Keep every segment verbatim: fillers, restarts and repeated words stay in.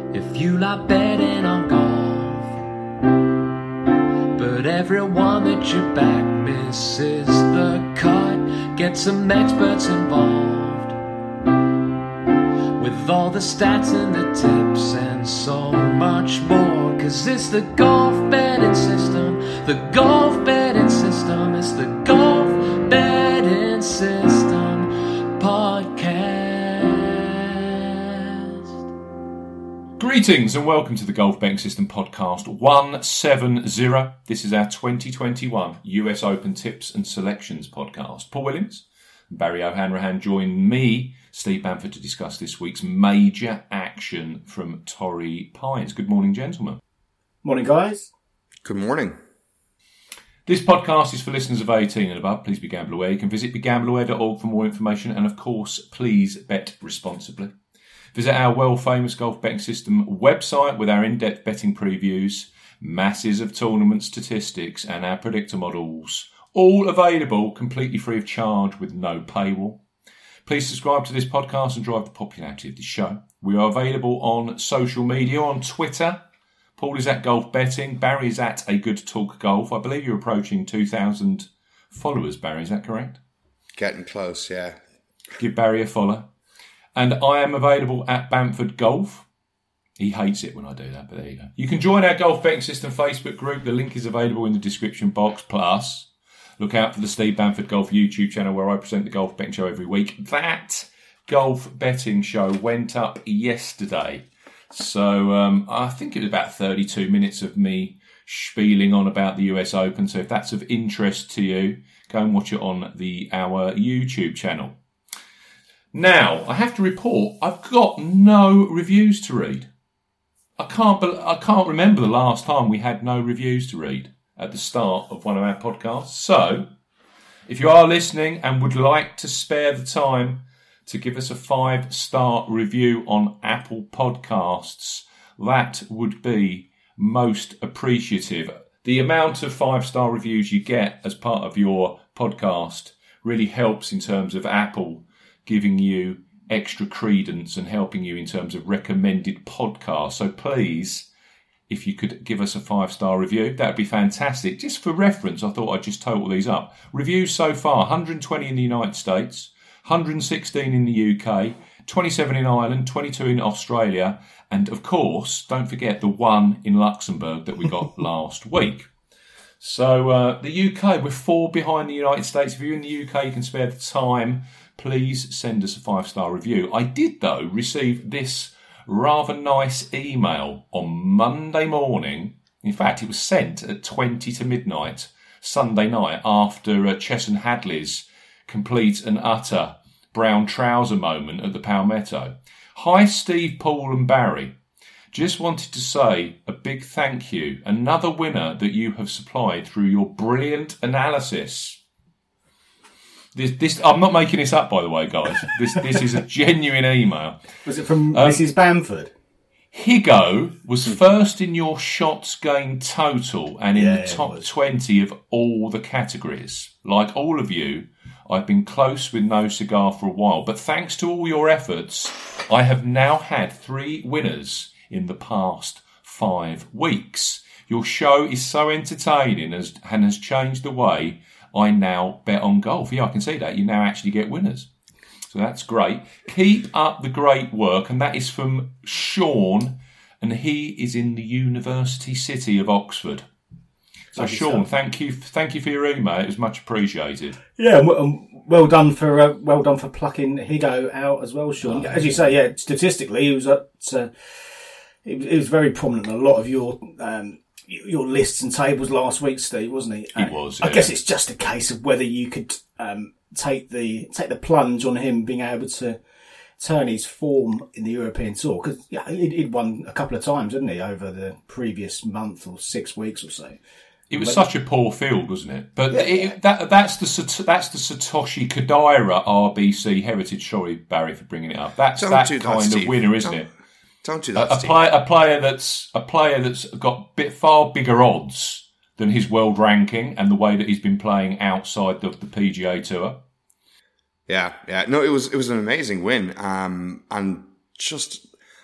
if you like betting on golf, but everyone that you back misses the cut. Get some experts involved with all the stats and the tips and so much more, 'cause it's the golf betting system, the golf betting system, it's the golf betting system podcast. Greetings and welcome to the Golf Betting System podcast one seventy. This is our twenty twenty-one U S Open Tips and Selections podcast. Paul Williams and Barry O'Hanrahan join me, Steve Bamford, to discuss this week's major action from Torrey Pines. Good morning, gentlemen. Morning, guys. Good morning. This podcast is for listeners of eighteen and above. Please be gamble aware. You can visit be gamble aware dot org for more information, and of course, please bet responsibly. Visit our world-famous Golf Betting System website with our in-depth betting previews, masses of tournament statistics, and our predictor models, all available completely free of charge with no paywall. Please subscribe to this podcast and drive the popularity of the show. We are available on social media, on Twitter. Paul is at Golf Betting. Barry is at A Good Talk Golf. I believe you're approaching two thousand followers, Barry. Is that correct? Getting close, yeah. Give Barry a follow. And I am available at Bamford Golf. He hates it when I do that, but there you go. You can join our Golf Betting System Facebook group. The link is available in the description box. Plus, look out for the Steve Bamford Golf YouTube channel where I present the Golf Betting Show every week. That Golf Betting Show went up yesterday. So um, I think it was about thirty-two minutes of me spieling on about the U S Open. So if that's of interest to you, go and watch it on the our YouTube channel. Now, I have to report, I've got no reviews to read. I can't I can't remember the last time we had no reviews to read at the start of one of our podcasts. So, if you are listening and would like to spare the time to give us a five-star review on Apple Podcasts, that would be most appreciative. The amount of five-star reviews you get as part of your podcast really helps in terms of Apple giving you extra credence and helping you in terms of recommended podcasts. So please, if you could give us a five-star review, that would be fantastic. Just for reference, I thought I'd just total these up. Reviews so far, one hundred twenty in the United States, one hundred sixteen in the U K, twenty-seven in Ireland, twenty-two in Australia, and of course, don't forget the one in Luxembourg that we got last week. So uh, the U K, we're four behind the United States. If you're in the U K, you can spare the time. Please send us a five-star review. I did, though, receive this rather nice email on Monday morning. In fact, it was sent at twenty to midnight, Sunday night, after uh, Chesson Hadley's complete and utter brown trouser moment at the Palmetto. Hi, Steve, Paul and Barry. Just wanted to say a big thank you. Another winner that you have supplied through your brilliant analysis. This, this, I'm not making this up, by the way, guys. This, this is a genuine email. Was it from um, Missus Bamford? Higo was first in your shots gained total and in Yeah, the top twenty of all the categories. Like all of you, I've been close with no cigar for a while, but thanks to all your efforts, I have now had three winners in the past five weeks. Your show is so entertaining and has changed the way I now bet on golf. Yeah, I can see that. You now actually get winners. So that's great. Keep up the great work. And that is from Sean. And he is in the University City of Oxford. So Thank you, Sean, sir. thank you thank you for your email. It was much appreciated. Yeah, and w- well done for uh, well done for plucking Higo out as well, Sean. Oh, As you say, yeah, statistically, he was at uh, he, was- he was very prominent in a lot of your um, your lists and tables last week, Steve, wasn't he? He Uh, was, I yeah. guess it's just a case of whether you could um, take the take the plunge on him being able to turn his form in the European Tour, because yeah, he'd, he'd won a couple of times, hadn't he, over the previous month or six weeks or so. It was But- such a poor field, wasn't it? But Yeah. it, that that's the Sat- that's the Satoshi Kodaira R B C Heritage. Sorry, Barry, for bringing it up. That's Don't that do that, kind of Steve. winner, isn't Don't- it? Don't do A, that, a, Steve. play, a player that's a player that's got bit far bigger odds than his world ranking and the way that he's been playing outside of the P G A Tour. Yeah, yeah. No, it was it was an amazing win. Um, and just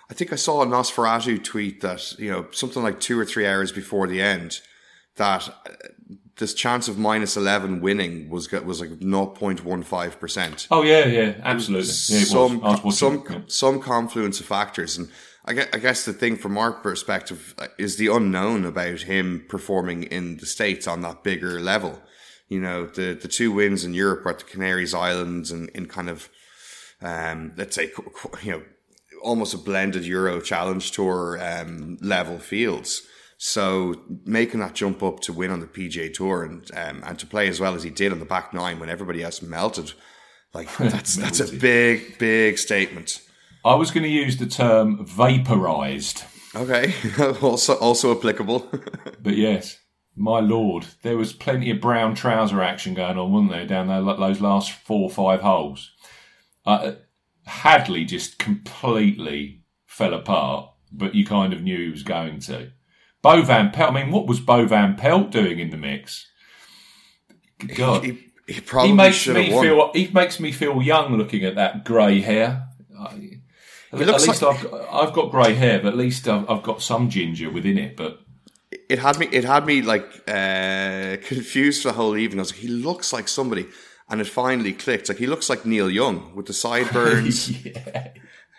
I think I saw a Nosferatu tweet that, you know, something like two or three hours before the end, that this chance of minus eleven winning was was like zero point one five percent. Oh yeah, yeah, absolutely. Yeah, it some was. I was some watching it, yeah. some confluence of factors, and I guess, I guess the thing from our perspective is the unknown about him performing in the States on that bigger level. You know, the the two wins in Europe were at the Canaries Islands and in kind of um, let's say you know almost a blended Euro Challenge Tour um, level fields. So making that jump up to win on the P G A Tour and um, and to play as well as he did on the back nine when everybody else melted, like that's that's a big big statement. I was going to use the term vaporized. Okay, also also applicable. But yes, my lord, there was plenty of brown trouser action going on, wasn't there, down there, those last four or five holes. Uh, Hadley just completely fell apart, but you kind of knew he was going to. Bo Van Pelt, I mean, what was Bo Van Pelt doing in the mix? God, he, he probably he makes should me have won. feel. He makes me feel young looking at that grey hair. I, at, at least like, I've I've got grey hair, but at least I've, I've got some ginger within it. But it had me. It had me like uh, confused for the whole evening. I was like, he looks like somebody, and it finally clicked. Like he looks like Neil Young with the sideburns. Yeah.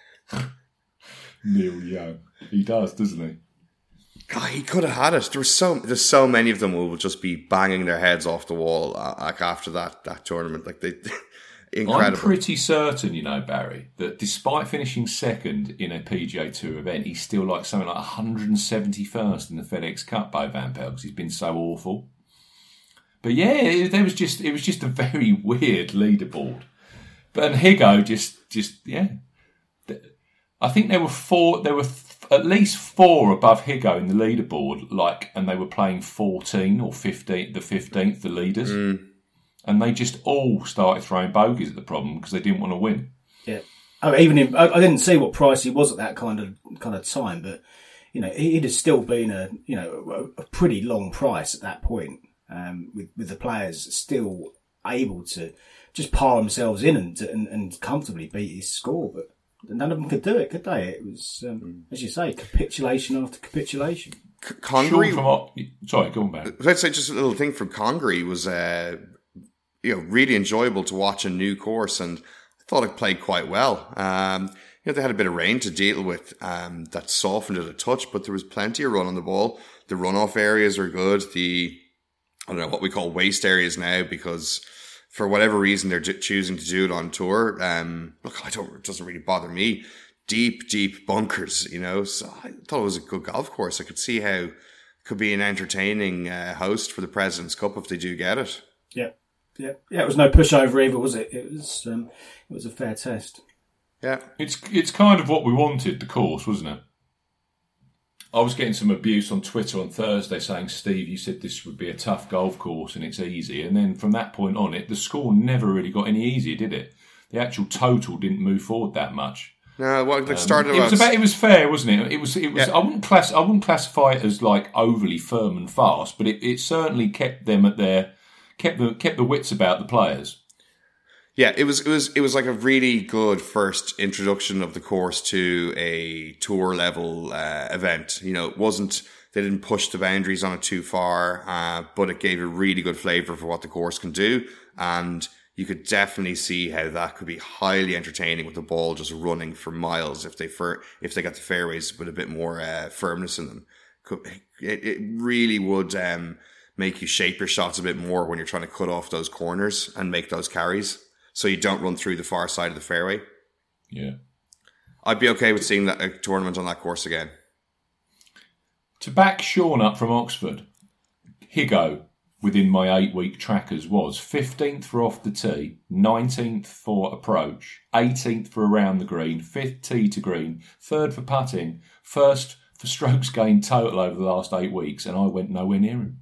Neil Young, he does, doesn't he? God, he could have had it. There were so there's so many of them who will just be banging their heads off the wall uh, like after that that tournament. Like they, incredible. I'm pretty certain, you know, Barry, that despite finishing second in a P G A Tour event, he's still like something like one hundred seventy-first in the FedEx Cup by Van Pelt because he's been so awful. But yeah, it, there was just it was just a very weird leaderboard. But and Higo just just yeah, I think there were four. There were. Th- At least four above Higo in the leaderboard, like, and they were playing fourteen or fifteen, the fifteenth, the leaders, mm. and they just all started throwing bogeys at the problem because they didn't want to win. Yeah, I mean, even in, I, I didn't see what price he was at that kind of kind of time, but you know, it had still been a you know a, a pretty long price at that point, um, with with the players still able to just pile themselves in and and, and comfortably beat his score, but. None of them could do it, could they? It was, um, as you say, capitulation after capitulation. C- Congaree, from, sorry, go on back. Let's say just a little thing from Congaree was, uh, you know, really enjoyable to watch a new course, and I thought it played quite well. Um, you know, they had a bit of rain to deal with um, that softened it a touch, but there was plenty of run on the ball. The runoff areas are good. The I don't know what we call waste areas now because. For whatever reason, they're choosing to do it on tour. Um, look, I don't. It doesn't really bother me. Deep, deep bunkers, you know. So I thought it was a good golf course. I could see how it could be an entertaining uh, host for the President's Cup if they do get it. Yeah, yeah, yeah. It was no pushover either, was it? It was. Um, it was a fair test. Yeah, it's it's kind of what we wanted. The course, wasn't it? I was getting some abuse on Twitter on Thursday saying, Steve, you said this would be a tough golf course and it's easy. And then from that point on, it the score never really got any easier, did it? The actual total didn't move forward that much. No, well, it started. Um, it was about. It was fair, wasn't it? It was. It was. Yeah. I wouldn't class. I wouldn't classify it as like overly firm and fast, but it, it certainly kept them at their kept the kept the wits about the players. Yeah, it was it was it was like a really good first introduction of the course to a tour level uh, event. You know, it wasn't they didn't push the boundaries on it too far, uh, but it gave a really good flavour for what the course can do, and you could definitely see how that could be highly entertaining with the ball just running for miles if they fir- if they got the fairways with a bit more uh, firmness in them. It, it really would um, make you shape your shots a bit more when you're trying to cut off those corners and make those carries. So you don't run through the far side of the fairway. Yeah. I'd be okay with seeing that a tournament on that course again. To back Sean up from Oxford, Higo, within my eight-week trackers, was fifteenth for off the tee, nineteenth for approach, eighteenth for around the green, fifth tee to green, third for putting, first for strokes gained total over the last eight weeks, and I went nowhere near him.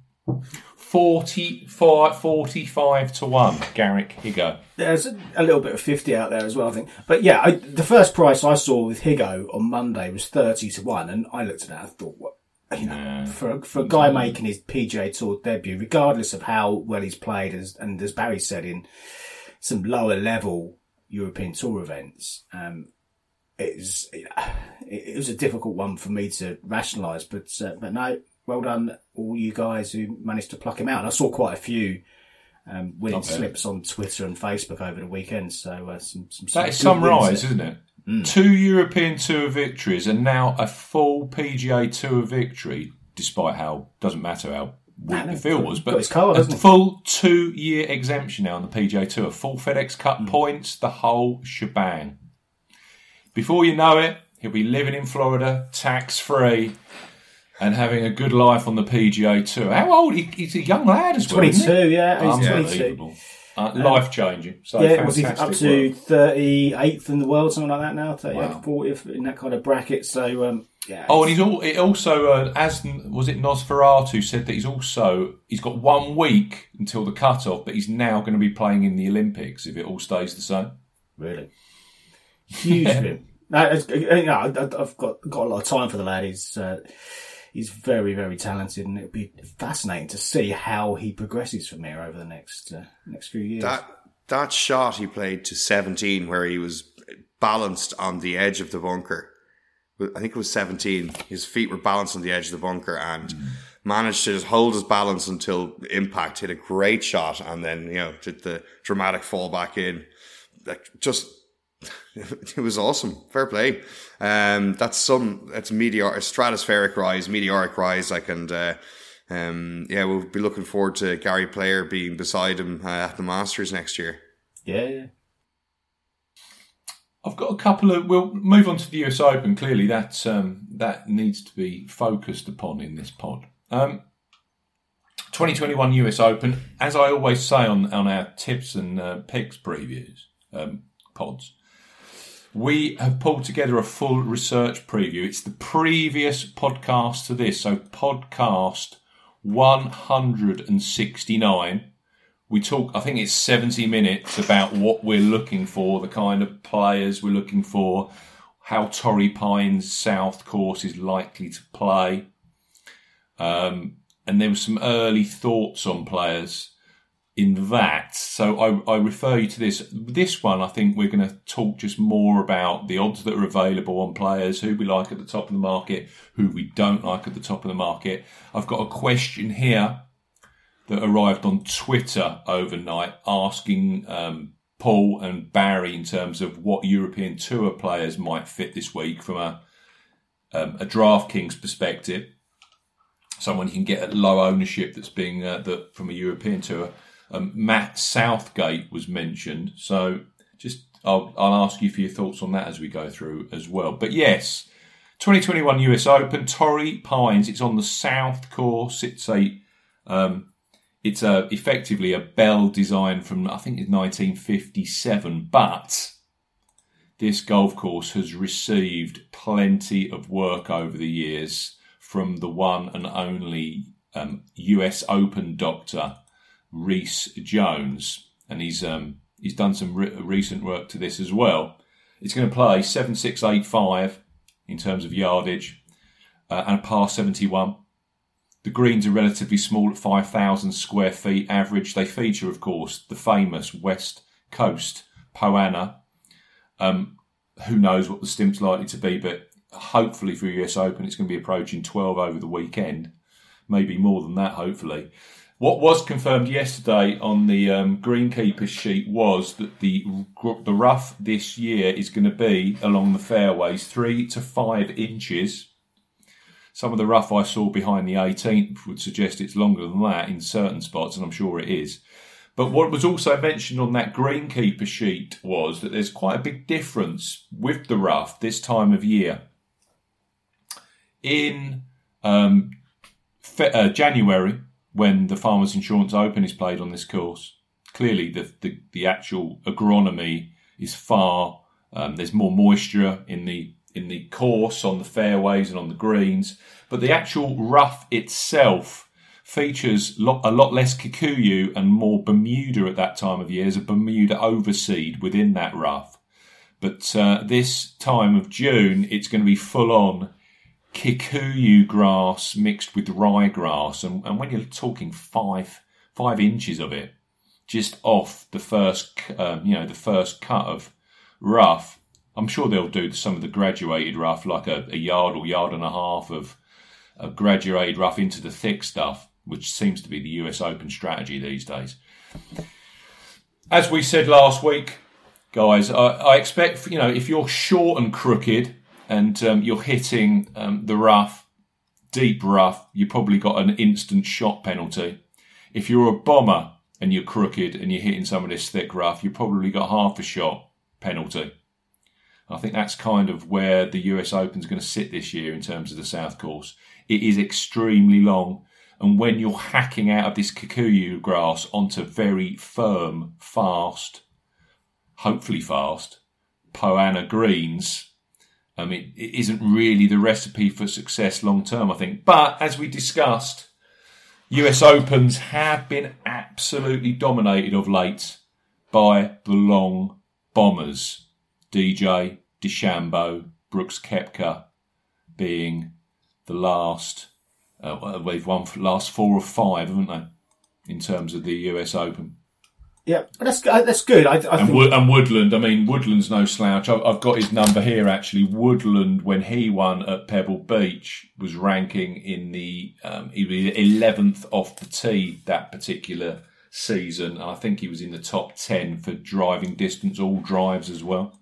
forty-five, forty-five to one, Garrick Higo. There's a, a little bit of fifty out there as well, I think. But yeah, I, the first price I saw with Higo on Monday was thirty to one, and I looked at that and thought, what, you know, Yeah. for, for a guy making his P G A Tour debut, regardless of how well he's played, as, and as Barry said, in some lower level European Tour events, um, it was it was a difficult one for me to rationalise. But uh, but no, well done all you guys who managed to pluck him out. And I saw quite a few um, winning Okay. slips on Twitter and Facebook over the weekend. So uh, some, some That is good some wins rise, there. isn't it? Mm. Two European Tour victories and now a full P G A Tour victory, despite how, doesn't matter how weak No, no, the field got- was, got but his card, a hasn't he? full two-year exemption now on the P G A Tour, full FedEx Cup Mm. points, the whole shebang. Before you know it, he'll be living in Florida, tax-free, and having a good life on the P G A Tour. How old? He, he's a young lad as well, isn't he? twenty-two, yeah, he's twenty-two. Unbelievable. Uh, life-changing. So Yeah, was he fantastic up to work. thirty-eighth in the world, something like that now, thirty-eighth, Wow. fortieth, in that kind of bracket. So, um, yeah. Oh, and he's all, it also, uh, as was it Nosferatu said that he's also, he's got one week until the cut-off, but he's now going to be playing in the Olympics if it all stays the same. Really? Huge for him. No, it's, you know, I- I've got got a lot of time for the lad. He's uh, he's very, very talented, and it'll be fascinating to see how he progresses from here over the next uh, next few years. That that shot he played to seventeen, where he was balanced on the edge of the bunker. I think it was seventeen. His feet were balanced on the edge of the bunker and mm. managed to just hold his balance until impact. Hit a great shot and then, you know, did the dramatic fall back in. Like, just, it was awesome. Fair play. Um, that's some, that's a meteor, a stratospheric rise, meteoric rise. Like, and, uh, um, yeah, we'll be looking forward to Gary Player being beside him uh, at the Masters next year. Yeah, yeah. I've got a couple of. We'll move on to the U S Open. Clearly, that um, that needs to be focused upon in this pod. Um, twenty twenty-one U S Open, as I always say on on our tips and uh, picks previews um, pods, we have pulled together a full research preview. It's the previous podcast to this, so podcast one hundred sixty-nine. We talk, I think it's seventy minutes about what we're looking for, the kind of players we're looking for, how Torrey Pines South course is likely to play. Um, and there were some early thoughts on players in that. So I, I refer you to this. This one, I think we're going to talk just more about the odds that are available on players, who we like at the top of the market, who we don't like at the top of the market. I've got a question here that arrived on Twitter overnight asking um, Paul and Barry in terms of what European Tour players might fit this week from a um, a DraftKings perspective. Someone you can get at low ownership that's being uh, that from a European Tour. Um, Matt Southgate was mentioned, so just I'll, I'll ask you for your thoughts on that as we go through as well. But yes, twenty twenty-one U S Open, Torrey Pines. It's on the South course. It's a um, It's a, effectively a bell design from, I think it's nineteen fifty-seven, but this golf course has received plenty of work over the years from the one and only um, U S Open doctor, Rhys Jones. And he's um, he's done some re- recent work to this as well. It's going to play seven six eight five in terms of yardage uh, and a par seventy-one. The greens are relatively small at five thousand square feet average. They feature, of course, the famous West Coast Poana. Um, who knows what the stimp's likely to be, but hopefully for U S Open, it's going to be approaching twelve over the weekend. Maybe more than that, hopefully. What was confirmed yesterday on the um, greenkeeper's sheet was that the the rough this year is going to be along the fairways three to five inches. Some of the rough I saw behind the eighteenth would suggest it's longer than that in certain spots, and I'm sure it is. But what was also mentioned on that greenkeeper sheet was that there's quite a big difference with the rough this time of year. In um, fe- uh, January, when the Farmers Insurance Open is played on this course, clearly the the, the actual agronomy is far. Um, there's more moisture in the in the course, on the fairways and on the greens, but the actual rough itself features lot, a lot less Kikuyu and more Bermuda at that time of year. There's a Bermuda overseed within that rough. But uh, this time of June, it's going to be full on Kikuyu grass mixed with ryegrass. And, and when you're talking five five inches of it, just off the first, um, you know, the first cut of rough, I'm sure they'll do some of the graduated rough, like a, a yard or yard and a half of, of graduated rough into the thick stuff, which seems to be the U S Open strategy these days. As we said last week, guys, I, I expect, you know, if you're short and crooked and um, you're hitting um, the rough, deep rough, you probably got an instant shot penalty. If you're a bomber and you're crooked and you're hitting some of this thick rough, you probably got half a shot penalty. I think that's kind of where the U S Open is going to sit this year in terms of the South Course. It is extremely long. And when you're hacking out of this Kikuyu grass onto very firm, fast, hopefully fast, Poana greens, I mean, it isn't really the recipe for success long term, I think. But as we discussed, U S Opens have been absolutely dominated of late by the long bombers. D J, DeChambeau, Brooks Koepka being the last. Uh, they've won for the last four or five, haven't they, in terms of the U S Open? Yeah, that's that's good. I, I and, think... Wood, and Woodland, I mean, Woodland's no slouch. I've, I've got his number here, actually. Woodland, when he won at Pebble Beach, was ranking in the um, he was eleventh off the tee that particular season. I think he was in the top ten for driving distance, all drives as well.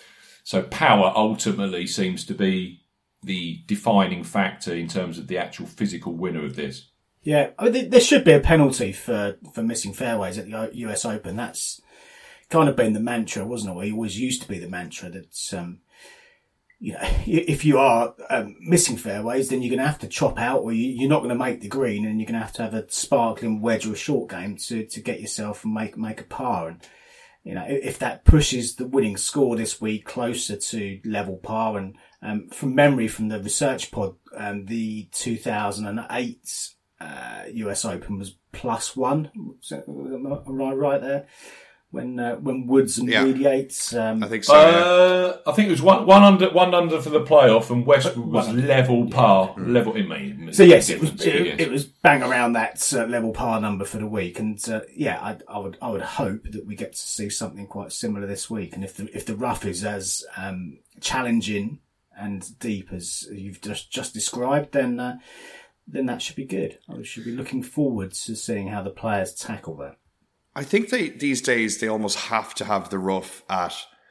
So power ultimately seems to be the defining factor in terms of the actual physical winner of this. Yeah, I mean, there should be a penalty for, for missing fairways at the U S Open. That's kind of been the mantra, wasn't it? Well, it always used to be the mantra that, um, you know, if you are um, missing fairways, then you're going to have to chop out, or you, you're not going to make the green, and you're going to have to have a sparkling wedge or a short game to, to get yourself and make make a par. And you know, if that pushes the winning score this week closer to level par, and um, from memory from the research pod, um, the two thousand eight uh, U S Open was plus one. Am I right there? When uh, when Woods and yeah. Reed Yates, um, I think so. Uh, I think it was one, one under one under for the playoff, and Westwood was level par, yeah. level in me. So yes, it was it, yes. it was bang around that uh, level par number for the week, and uh, yeah, I, I would I would hope that we get to see something quite similar this week. And if the if the rough is as um, challenging and deep as you've just just described, then uh, then that should be good. I should be looking forward to seeing how the players tackle that. I think they these days they almost have to have the rough at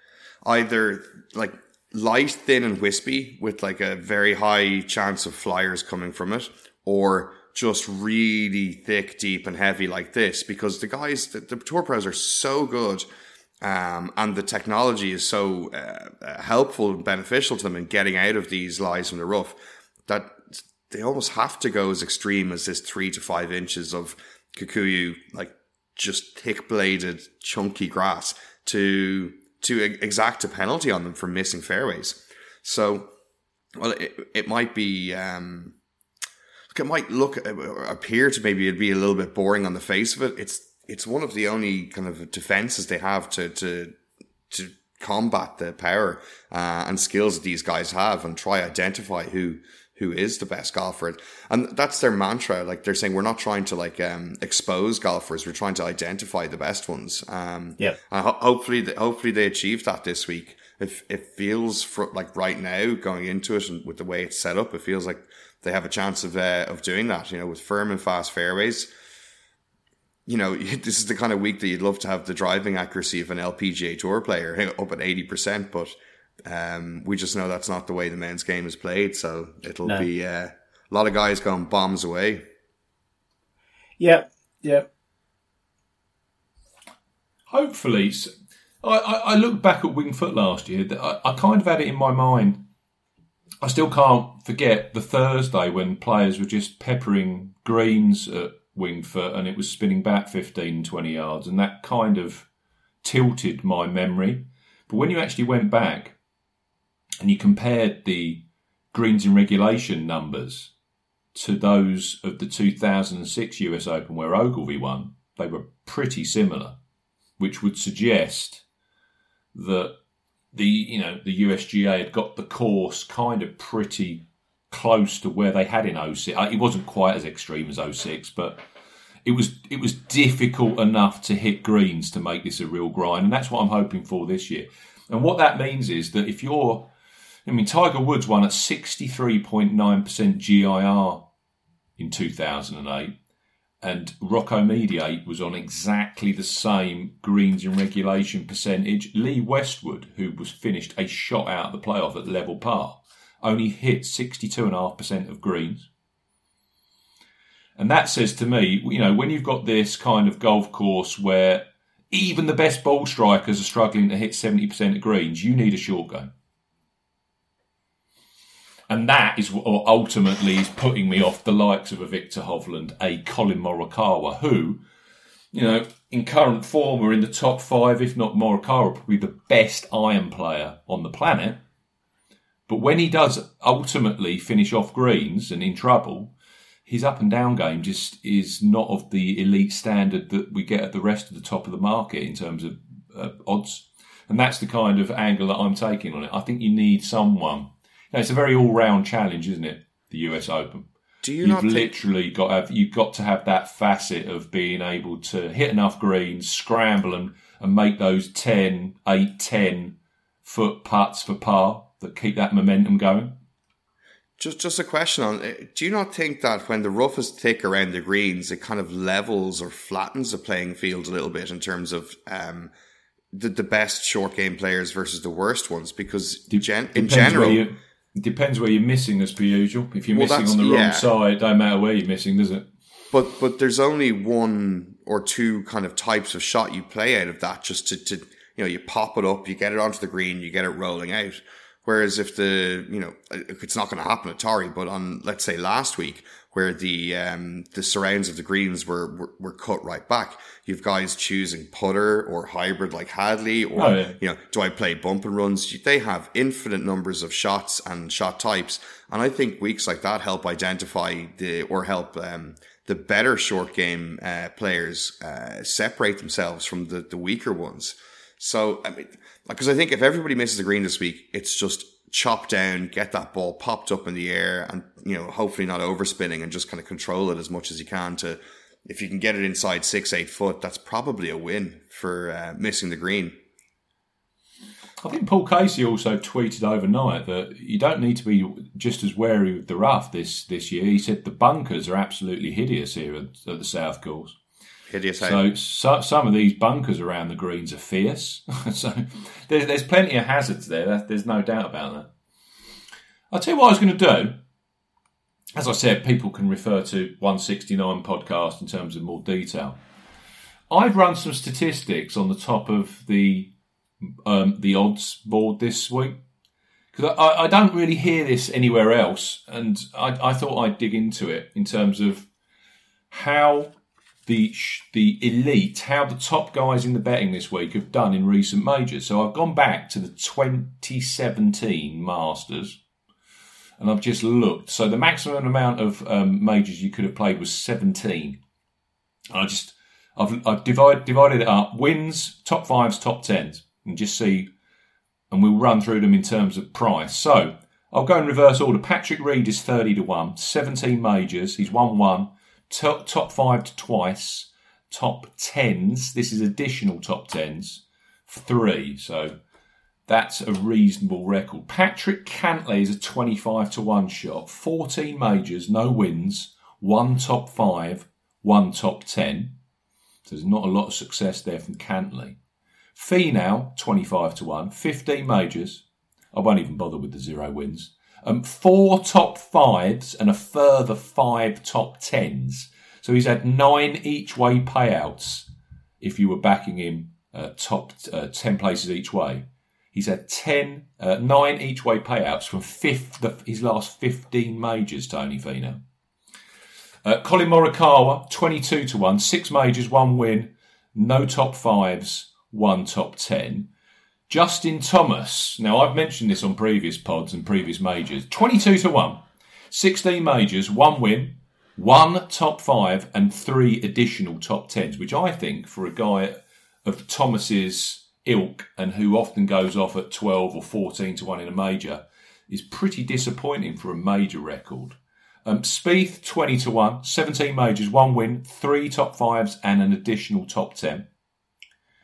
either like light, thin and wispy with like a very high chance of flyers coming from it, or just really thick, deep and heavy like this, because the guys, the, the tour pros are so good um, and the technology is so uh, helpful and beneficial to them in getting out of these lies from the rough that they almost have to go as extreme as this three to five inches of Kikuyu, like just thick-bladed, chunky grass to to exact a penalty on them for missing fairways. So, well, it, it might be, um, it might look, appear to maybe it'd be a little bit boring on the face of it. It's it's one of the only kind of defenses they have to to to combat the power uh, and skills that these guys have and try identify who. who is the best golfer. And that's their mantra. Like they're saying, we're not trying to like um, expose golfers. We're trying to identify the best ones. Um, yeah. And ho- hopefully, th- hopefully they achieve that this week. If it feels for, like right now going into it and with the way it's set up, it feels like they have a chance of, uh, of doing that, you know, with firm and fast fairways. You know, this is the kind of week that you'd love to have the driving accuracy of an L P G A Tour player up at eighty percent, but Um, we just know that's not the way the men's game is played, so it'll no. be uh, a lot of guys going bombs away. Yeah, yeah. Hopefully, I, I look back at Winged Foot last year. I, I kind of had it in my mind. I still can't forget the Thursday when players were just peppering greens at Winged Foot and it was spinning back fifteen, twenty yards, and that kind of tilted my memory. But when you actually went back and you compared the greens in regulation numbers to those of the two thousand six U S Open where Ogilvy won, they were pretty similar, which would suggest that the you know the U S G A had got the course kind of pretty close to where they had in oh six. It wasn't quite as extreme as oh six, but it was it was difficult enough to hit greens to make this a real grind, and that's what I'm hoping for this year. And what that means is that if you're, I mean, Tiger Woods won at sixty-three point nine percent G I R in two thousand eight, and Rocco Mediate was on exactly the same greens in regulation percentage. Lee Westwood, who was finished a shot out of the playoff at level par, only hit sixty-two point five percent of greens. And that says to me, you know, when you've got this kind of golf course where even the best ball strikers are struggling to hit seventy percent of greens, you need a short game. And that is what ultimately is putting me off the likes of a Victor Hovland, a Colin Morikawa, who, you know, in current form are in the top five, if not Morikawa, probably the best iron player on the planet. But when he does ultimately finish off greens and in trouble, his up and down game just is not of the elite standard that we get at the rest of the top of the market in terms of uh, odds. And that's the kind of angle that I'm taking on it. I think you need someone. You know, it's a very all-round challenge, isn't it? The U S Open. Do you You've not literally think... got to have, you've got to have that facet of being able to hit enough greens, scramble and, and make those ten, eight, ten foot putts for par that keep that momentum going. Just just a question on, do you not think that when the rough is thick around the greens, it kind of levels or flattens the playing field a little bit in terms of um, the, the best short game players versus the worst ones? Because gen- in general... You, it depends where you're missing, as per usual. If you're well, missing on the yeah. wrong side, it don't matter where you're missing, does it? But but there's only one or two kind of types of shot you play out of that, just to, to you know, you pop it up, you get it onto the green, you get it rolling out. Whereas if the, you know, it's not going to happen at Torrey, but on, let's say last week, where the, um, the surrounds of the greens were, were, were cut right back, you've guys choosing putter or hybrid like Hadley, or, oh, yeah. you know, do I play bump and runs? They have infinite numbers of shots and shot types. And I think weeks like that help identify the, or help, um, the better short game, uh, players, uh, separate themselves from the, the weaker ones. So, I mean, because I think if everybody misses the green this week, it's just chop down, get that ball popped up in the air, and, you know, hopefully not overspinning, and just kind of control it as much as you can. To, if you can get it inside six, eight foot, that's probably a win for uh, missing the green. I think Paul Casey also tweeted overnight that you don't need to be just as wary of the rough this, this year. He said the bunkers are absolutely hideous here at, at the South Course. Hideous. So, so some of these bunkers around the greens are fierce. So there's, there's plenty of hazards there. There's no doubt about that. I'll tell you what I was going to do. As I said, people can refer to one sixty-nine podcast in terms of more detail. I've run some statistics on the top of the um, the odds board this week, because I, I don't really hear this anywhere else, and I, I thought I'd dig into it in terms of how the the elite, how the top guys in the betting this week have done in recent majors. So I've gone back to the twenty seventeen Masters, and I've just looked. So the maximum amount of um, majors you could have played was seventeen. And I just I've I've divided divided it up: wins, top fives, top tens, and just see. And we'll run through them in terms of price. So I'll go in reverse order. Patrick Reed is thirty to one. seventeen majors. He's won one. Top, top five to twice, top tens. This is additional top tens, three. So that's a reasonable record. Patrick Cantley is a twenty-five to one shot. fourteen majors, no wins, one top five, one top ten. So there's not a lot of success there from Cantley. Finau, twenty-five to one. fifteen majors. I won't even bother with the zero wins. Um, four top fives and a further five top tens. So he's had nine each way payouts if you were backing him uh, top uh, ten places each way. He's had ten, uh, nine each way payouts from fifth, the, his last fifteen majors, Tony Finau. Uh, Colin Morikawa, twenty-two to one, six majors, one win, no top fives, one top ten. Justin Thomas, now I've mentioned this on previous pods and previous majors, twenty-two to one, sixteen majors, one win, one top five and three additional top tens, which I think for a guy of Thomas's ilk and who often goes off at twelve or fourteen to one in a major is pretty disappointing for a major record. Um, Spieth, twenty to one, seventeen majors, one win, three top fives and an additional top ten.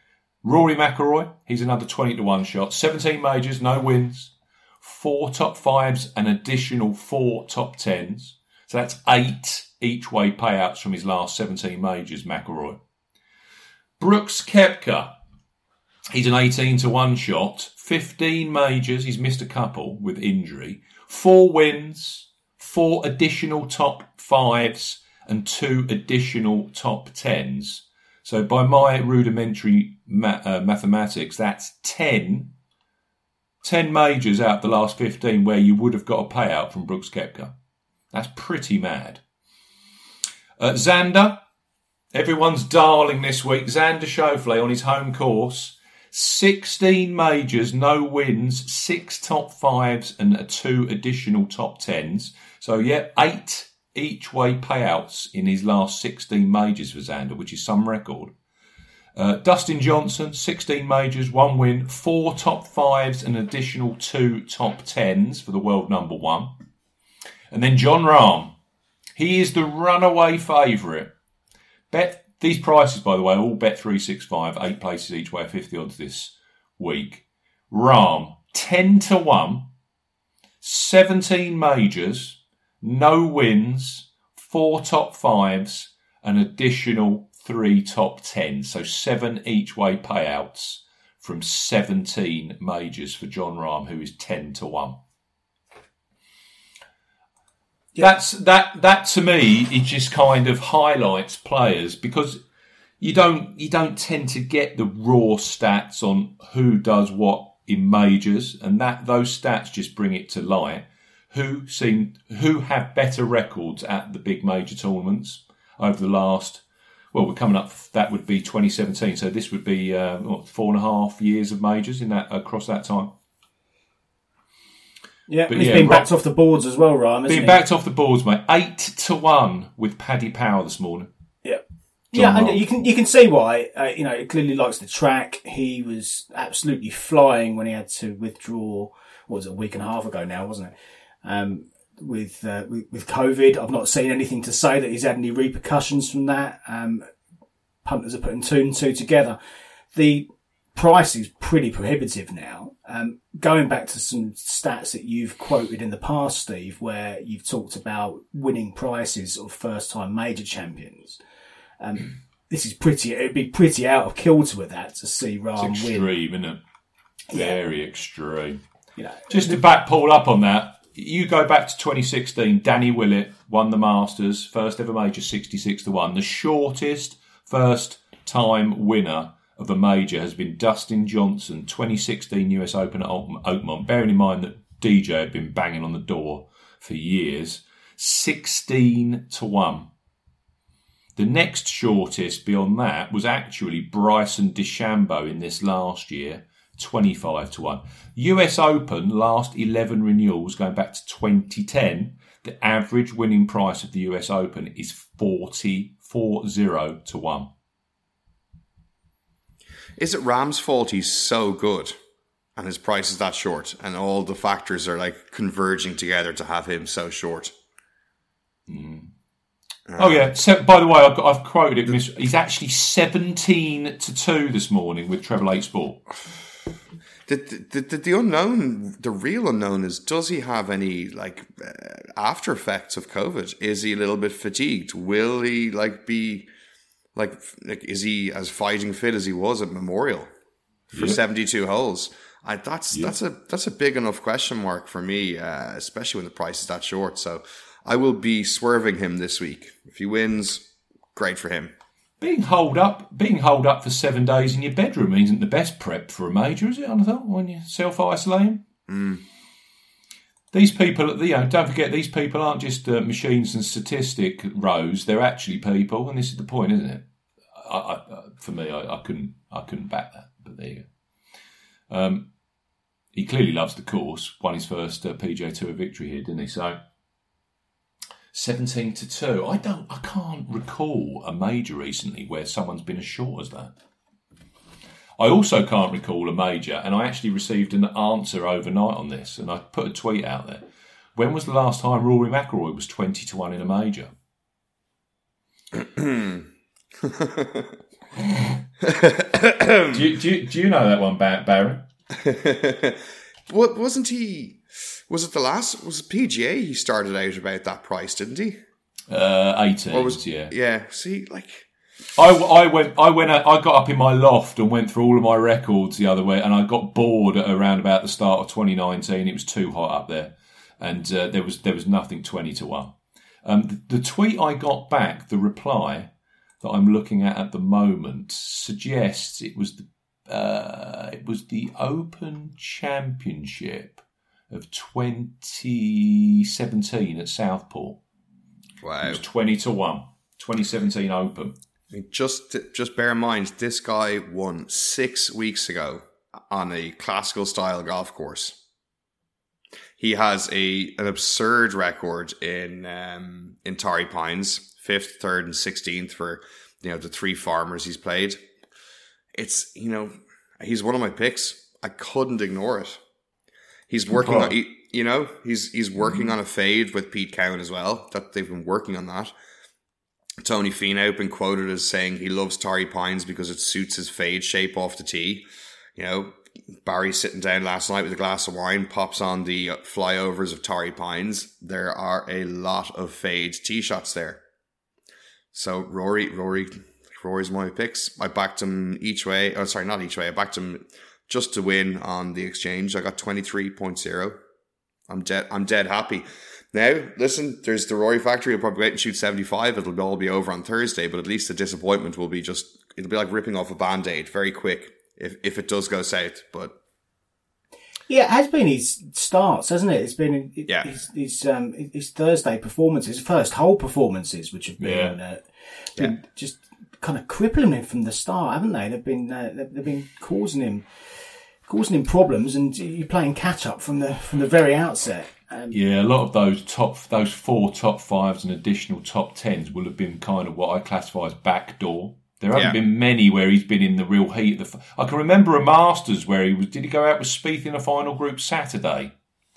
Rory McIlroy, he's another twenty to one shot. seventeen majors, no wins. Four top fives, an additional four top tens. So that's eight each way payouts from his last seventeen majors, McIlroy. Brooks Koepka, he's an eighteen to one shot. fifteen majors, he's missed a couple with injury. Four wins, four additional top fives, and two additional top tens. So by my rudimentary ma- uh, mathematics, that's ten, ten majors out of the last fifteen where you would have got a payout from Brooks Koepka. That's pretty mad. Uh, Xander, everyone's darling this week. Xander Schauffele on his home course. sixteen majors, no wins, six top fives and two additional top tens. So yeah, eight each way payouts in his last sixteen majors for Xander, which is some record. Uh, Dustin Johnson, sixteen majors, one win, four top fives and an additional two top tens for the world number one. And then Jon Rahm. He is the runaway favourite. Bet these prices, by the way, all bet three sixty-five, eight places each way, fifty odds this week. Rahm, ten to one, seventeen majors, no wins, four top fives, an additional three top tens. So seven each way payouts from seventeen majors for Jon Rahm, who is ten to one. Yeah. That's that. That to me, it just kind of highlights players because you don't you don't tend to get the raw stats on who does what in majors, and that those stats just bring it to light. Who seem who have better records at the big major tournaments over the last? Well, we're coming up. That would be twenty seventeen. So this would be uh, what, four and a half years of majors in that across that time. Yeah, but he's yeah, been backed Rob, off the boards as well, Ryan. Been backed off the boards, mate. Eight to one with Paddy Power this morning. Yeah, John yeah, Mark. And you can you can see why. Uh, you know, he clearly likes the track. He was absolutely flying when he had to withdraw. What was it, a week and a half ago now, wasn't it? Um, with, uh, with with COVID, I've not seen anything to say that he's had any repercussions from that. Um, punters are putting two and two together. The price is pretty prohibitive now. Um, going back to some stats that you've quoted in the past, Steve, where you've talked about winning prices of first-time major champions. Um, this is pretty. It'd be pretty out of kilter with that to see Rahm win. It's extreme, isn't it? Very yeah. extreme. You know, just to back Paul up on that. You go back to twenty sixteen, Danny Willett won the Masters, first ever major, sixty-six to one. The shortest first time winner of a major has been Dustin Johnson, twenty sixteen U S Open at Oakmont. Bearing in mind that D J had been banging on the door for years, sixteen to one. The next shortest beyond that was actually Bryson DeChambeau in this last year, twenty-five to one. U S Open, last eleven renewals going back to twenty ten, the average winning price of the U S Open is forty, forty to one. Is it Rahm's fault he's so good and his price is that short and all the factors are like converging together to have him so short? Mm. Uh, oh yeah. So, by the way, I've, got, I've quoted it. He's actually seventeen to two this morning with Treble Eight Sport. The, the, the, the unknown, the real unknown is, does he have any like uh, after effects of COVID? Is he a little bit fatigued? Will he like be like, like is he as fighting fit as he was at Memorial for yeah. seventy-two holes? I, that's yeah. that's a that's a big enough question mark for me, uh, especially when the price is that short. So I will be swerving him this week. If he wins, great for him. Being holed up, being holed up for seven days in your bedroom isn't the best prep for a major, is it? I thought when you're self-isolating. Mm. These people, you know, don't forget, these people aren't just uh, machines and statistic rows. They're actually people, and this is the point, isn't it? I, I, for me, I, I couldn't, I couldn't back that. But there you go. Um, he clearly loves the course. Won his first uh, P G A Tour victory here, didn't he? So. seventeen to two. I don't, I can't recall a major recently where someone's been as short as that. I also can't recall a major, and I actually received an answer overnight on this, and I put a tweet out there. When was the last time Rory McIlroy was twenty to one in a major? do, you, do, you, do you know that one, Baron? What wasn't he? Was it the last? Was it P G A? He started out about that price, didn't he? Uh, eighteen. Or was yeah, yeah. See, like I, I went, I went, I got up in my loft and went through all of my records the other way, and I got bored at around about the start of twenty nineteen. It was too hot up there, and uh, there was there was nothing twenty to one. Um, the, the tweet I got back, the reply that I'm looking at at the moment, suggests it was the uh, it was the Open Championship of twenty seventeen at Southport. wow. It was twenty to one. twenty seventeen Open. I mean, just just bear in mind, this guy won six weeks ago on a classical style golf course. He has a an absurd record in um, in Torrey Pines, fifth, third, and sixteenth for you know the three farmers he's played. It's you know he's one of my picks. I couldn't ignore it. He's working on he, you know he's he's working on a fade with Pete Cowan as well. That they've been working on that. Tony Finau been quoted as saying he loves Torrey Pines because it suits his fade shape off the tee. You know, Barry sitting down last night with a glass of wine, pops on the flyovers of Torrey Pines. There are a lot of fade tee shots there. So Rory, Rory, Rory's my picks. I backed him each way. Oh, sorry, not each way. I backed him just to win on the exchange. I got twenty-three point oh. I'm dead. I'm dead happy. Now, listen, there's the Rory factory. He'll probably go out and shoot seventy-five. It'll all be over on Thursday, but at least the disappointment will be just, it'll be like ripping off a Band-Aid very quick if, if it does go south. But yeah, it has been his starts, hasn't it? It's been it, yeah. his, his, um, his Thursday performances, first whole performances, which have been, Yeah. uh, been Yeah. just kind of crippling him from the start, haven't they? They've been uh, they've, they've been causing him causing him problems, and you're playing catch up from the from the very outset. Um, Yeah, a lot of those top, those four top fives and additional top tens will have been kind of what I classify as backdoor. There haven't Yeah. been many where he's been in the real heat of the. f- I can remember a Masters where he was. Did he go out with Spieth in a final group Saturday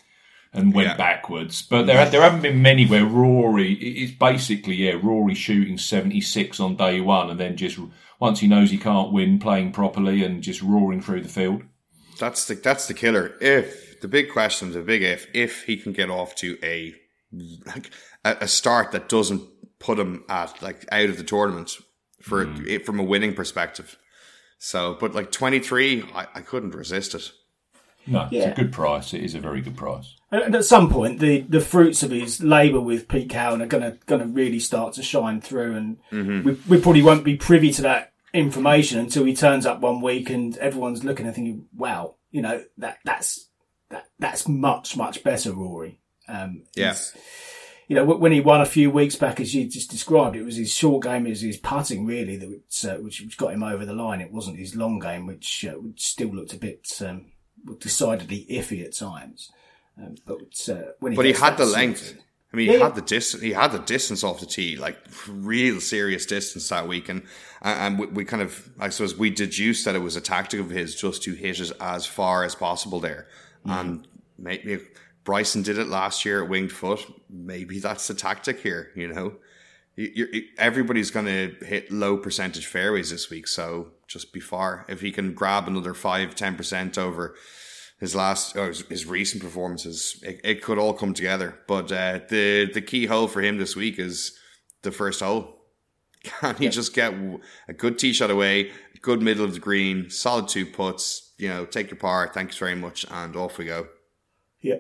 and went Yeah. backwards? But there, there haven't been many where Rory. it- It's basically yeah, Rory shooting seventy-six on day one, and then just once he knows he can't win, playing properly and just roaring through the field. that's the that's the killer. If the big question, the big if, if he can get off to a like a, a start that doesn't put him at like out of the tournament for it, from a winning perspective. So, but like twenty-three, I, I couldn't resist it. No, Yeah. it's a good price. It is a very good price. And at some point, the, the fruits of his labour with Pete Cowan are going to going to really start to shine through, and Mm-hmm. we, we probably won't be privy to that information until he turns up one week and everyone's looking and thinking, "Wow, you know that that's that that's much much better, Rory." Um, Yeah. he's- You know, when he won a few weeks back, as you just described, it was his short game, it was his putting really that which, uh, which, which got him over the line. It wasn't his long game, which, uh, which still looked a bit um, decidedly iffy at times. Um, but uh, when he But he gets had that the sorted- length. I mean, Yeah, he yeah. had the distance. He had the distance off the tee, like real serious distance that week, and and we, we kind of, I suppose, we deduced that it was a tactic of his just to hit it as far as possible there. Mm. And maybe Bryson did it last year at Winged Foot. Maybe that's the tactic here. You know, you, you, everybody's going to hit low percentage fairways this week, so just be far. If he can grab another five, ten percent over his last or his, his recent performances, it, it could all come together. But uh, the the key hole for him this week is the first hole. Can he just get a good tee shot away, a good middle of the green, solid two putts? You know, take your par. Thanks very much, and off we go. Yeah.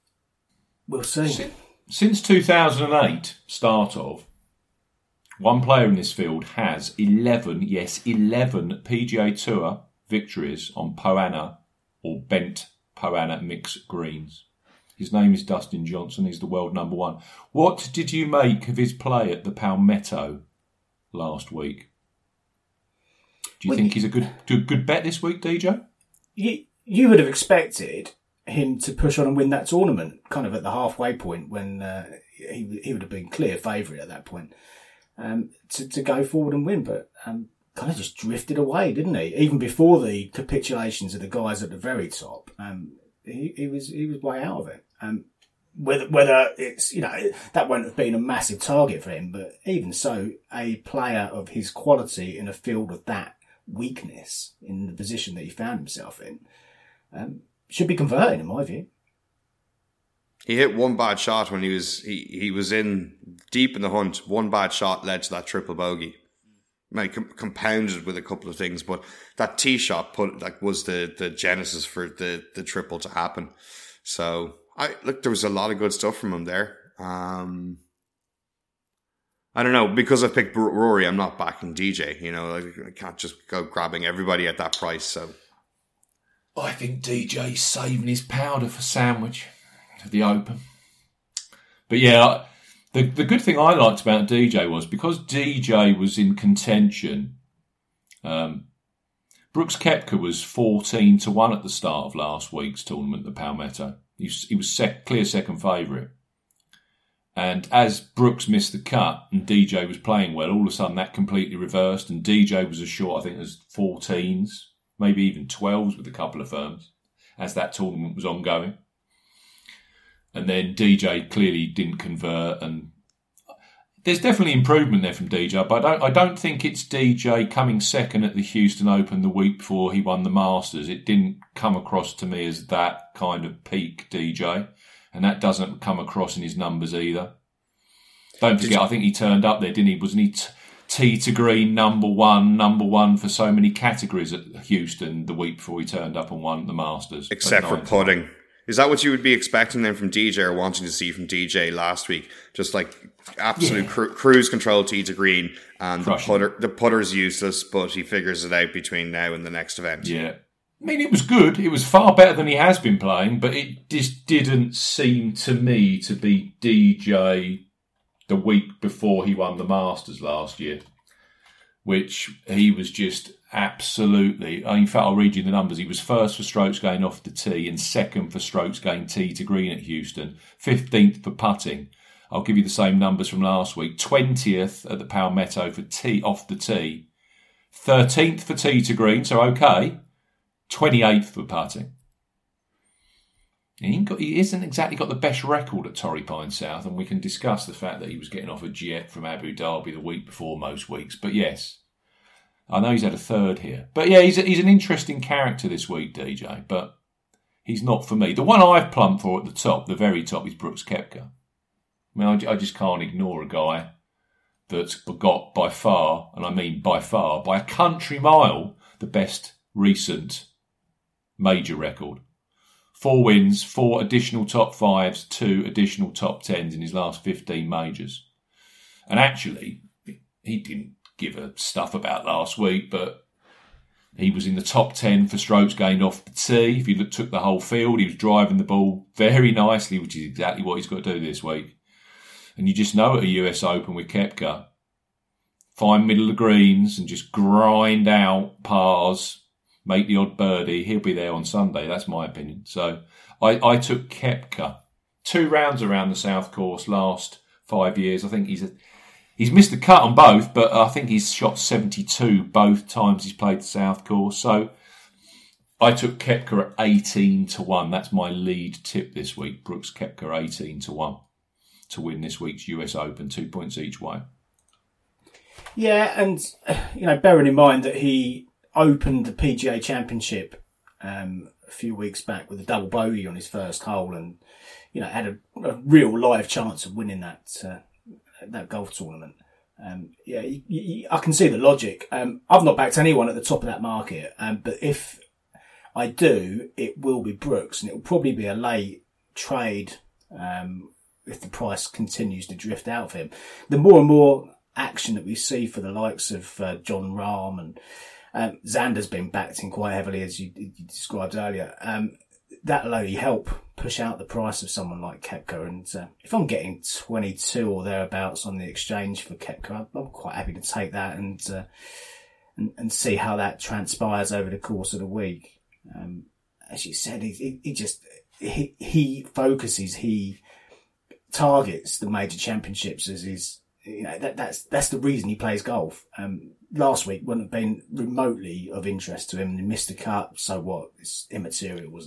We'll see. Since two thousand eight, start of, one player in this field has eleven, yes, eleven P G A Tour victories on Poana or bent Poana mixed greens. His name is Dustin Johnson. He's the world number one. What did you make of his play at the Palmetto last week? Do you Well, think he's a good, good good bet this week, D J? You, you would have expected him to push on and win that tournament, kind of at the halfway point when uh, he he would have been clear favourite at that point, um, to to go forward and win, but um, kind of just drifted away, didn't he? Even before the capitulations of the guys at the very top, um, he, he was he was way out of it. Um, whether whether it's you know that won't have been a massive target for him, but even so, a player of his quality in a field of that weakness in the position that he found himself in, um, should be converting, in my view. He hit one bad shot when he was he, he was in deep in the hunt. One bad shot led to that triple bogey. Like, com- compounded with a couple of things, but that tee shot put like was the, the genesis for the, the triple to happen. So I look, there was a lot of good stuff from him there. Um, I don't know, because I picked Rory, I'm not backing D J. You know, I can't just go grabbing everybody at that price. So I think D J's saving his powder for Sandwich at the Open. But yeah. The the good thing I liked about D J was because D J was in contention, um, Brooks Koepka was fourteen to one at the start of last week's tournament, the Palmetto. He was, he was sec, clear second favourite. And as Brooks missed the cut and D J was playing well, all of a sudden that completely reversed and D J was as short, I think, as fourteens, maybe even twelves with a couple of firms as that tournament was ongoing. And then D J clearly didn't convert, and there's definitely improvement there from D J. But I don't, I don't think it's D J coming second at the Houston Open the week before he won the Masters. It didn't come across to me as that kind of peak D J, and that doesn't come across in his numbers either. Don't forget, I think he turned up there, didn't he? Wasn't he t- tee to green number one, number one for so many categories at Houston the week before he turned up and won the Masters, except for putting. Is that what you would be expecting then from D J or wanting to see from D J last week? Just like absolute yeah. cru- cruise control tee to green, and the putter, the putter's useless, but he figures it out between now and the next event. Yeah. I mean, it was good. It was far better than he has been playing, but it just didn't seem to me to be D J the week before he won the Masters last year, which he was just absolutely... In fact, I'll read you the numbers. He was first for strokes going off the tee and second for strokes going tee to green at Houston, fifteenth for putting. I'll give you the same numbers from last week. twentieth at the Palmetto for tee off the tee, thirteenth for tee to green, so okay, twenty-eighth for putting. He, ain't got, he isn't exactly got the best record at Torrey Pines South, and we can discuss the fact that he was getting off a jet from Abu Dhabi the week before most weeks. But yes, I know he's had a third here. But yeah, he's a, he's an interesting character this week, D J, but he's not for me. The one I've plumped for at the top, the very top, is Brooks Koepka. I mean, I, I just can't ignore a guy that's got by far, and I mean by far, by a country mile, the best recent major record. Four wins, four additional top fives, two additional top tens in his last fifteen majors. And actually, he didn't give a stuff about last week, but he was in the top ten for strokes gained off the tee. If you look, took the whole field, he was driving the ball very nicely, which is exactly what he's got to do this week. And you just know at a U S Open with Koepka, find middle of greens and just grind out pars, make the odd birdie. He'll be there on Sunday. That's my opinion. So I, I took Koepka. Two rounds around the South Course last five years. I think he's a, he's missed the cut on both, but I think he's shot seventy-two both times he's played the South Course. So I took Koepka at eighteen to one. That's my lead tip this week. Brooks Koepka eighteen to one to win this week's U S Open, two points each way. Yeah, and you know, bearing in mind that he opened the P G A Championship um, a few weeks back with a double bogey on his first hole, and you know had a, a real live chance of winning that uh, that golf tournament. Um, yeah, he, he, I can see the logic. Um, I've not backed anyone at the top of that market, um, but if I do, it will be Brooks, and it will probably be a late trade um, if the price continues to drift out for him. The more and more action that we see for the likes of uh, Jon Rahm and Um, Xander's been backed in quite heavily, as you, you described earlier. Um, that'll only help push out the price of someone like Koepka. And uh, if I'm getting twenty-two or thereabouts on the exchange for Koepka, I'm, I'm quite happy to take that and, uh, and and see how that transpires over the course of the week. Um, as you said, he, he, he just he, he focuses, he targets the major championships as his. You know, that, that's that's the reason he plays golf. Um, last week wouldn't have been remotely of interest to him. He missed the cut, so what? It's immaterial, wasn't it?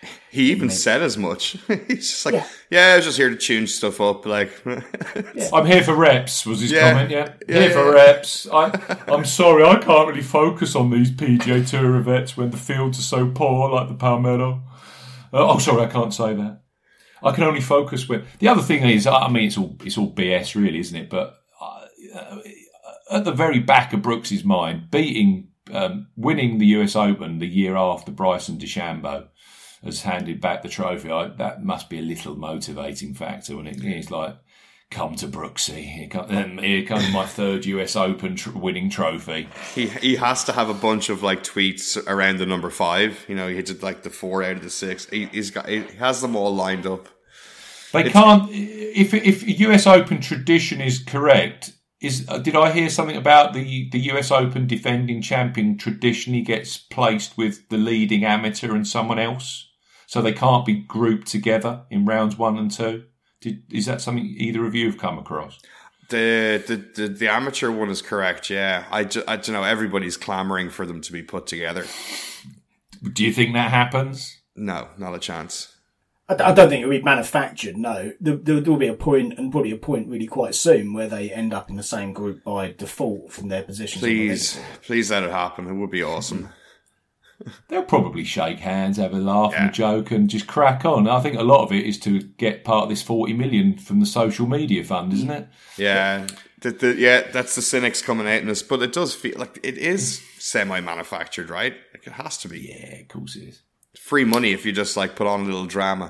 He even said as much. He's just like, yeah. yeah, I was just here to tune stuff up. Like, yeah. I'm here for reps, was his yeah. comment, yeah? yeah here yeah, for yeah. reps. I, I'm sorry, I can't really focus on these P G A Tour events when the fields are so poor, like the Palmetto. Uh, oh, sorry, I can't say that. I can only focus when... The other thing is, I mean, it's all it's all B S, really, isn't it? But uh, at the very back of Brooks's mind, beating, um, winning the U S Open the year after Bryson DeChambeau has handed back the trophy, I, that must be a little motivating factor. When it, it's like, come to Brooksy, here, come, um, here comes my third U S Open tr- winning trophy. He he has to have a bunch of like tweets around the number five. You know, he hit like the four out of the six. He, he's got he has them all lined up. They it's, can't. If if U S Open tradition is correct, is uh, did I hear something about the the U S Open defending champion traditionally gets placed with the leading amateur and someone else? So they can't be grouped together in rounds one and two. Did, is that something either of you have come across? The the, the, the amateur one is correct, yeah. I, ju- I don't know, everybody's clamouring for them to be put together. Do you think that happens? No, not a chance. I, I don't think it will be manufactured, no. There, there will be a point, and probably a point really quite soon, where they end up in the same group by default from their positions. Please, please let it happen. It would be awesome. They'll probably shake hands, have a laugh yeah. and a joke, and just crack on. I think a lot of it is to get part of this forty million from the social media fund, isn't it? Yeah, the, the, yeah, that's the cynics coming out in this, but it does feel like it is semi-manufactured, right? Like it has to be. Yeah, of course it is. Free money if you just like put on a little drama.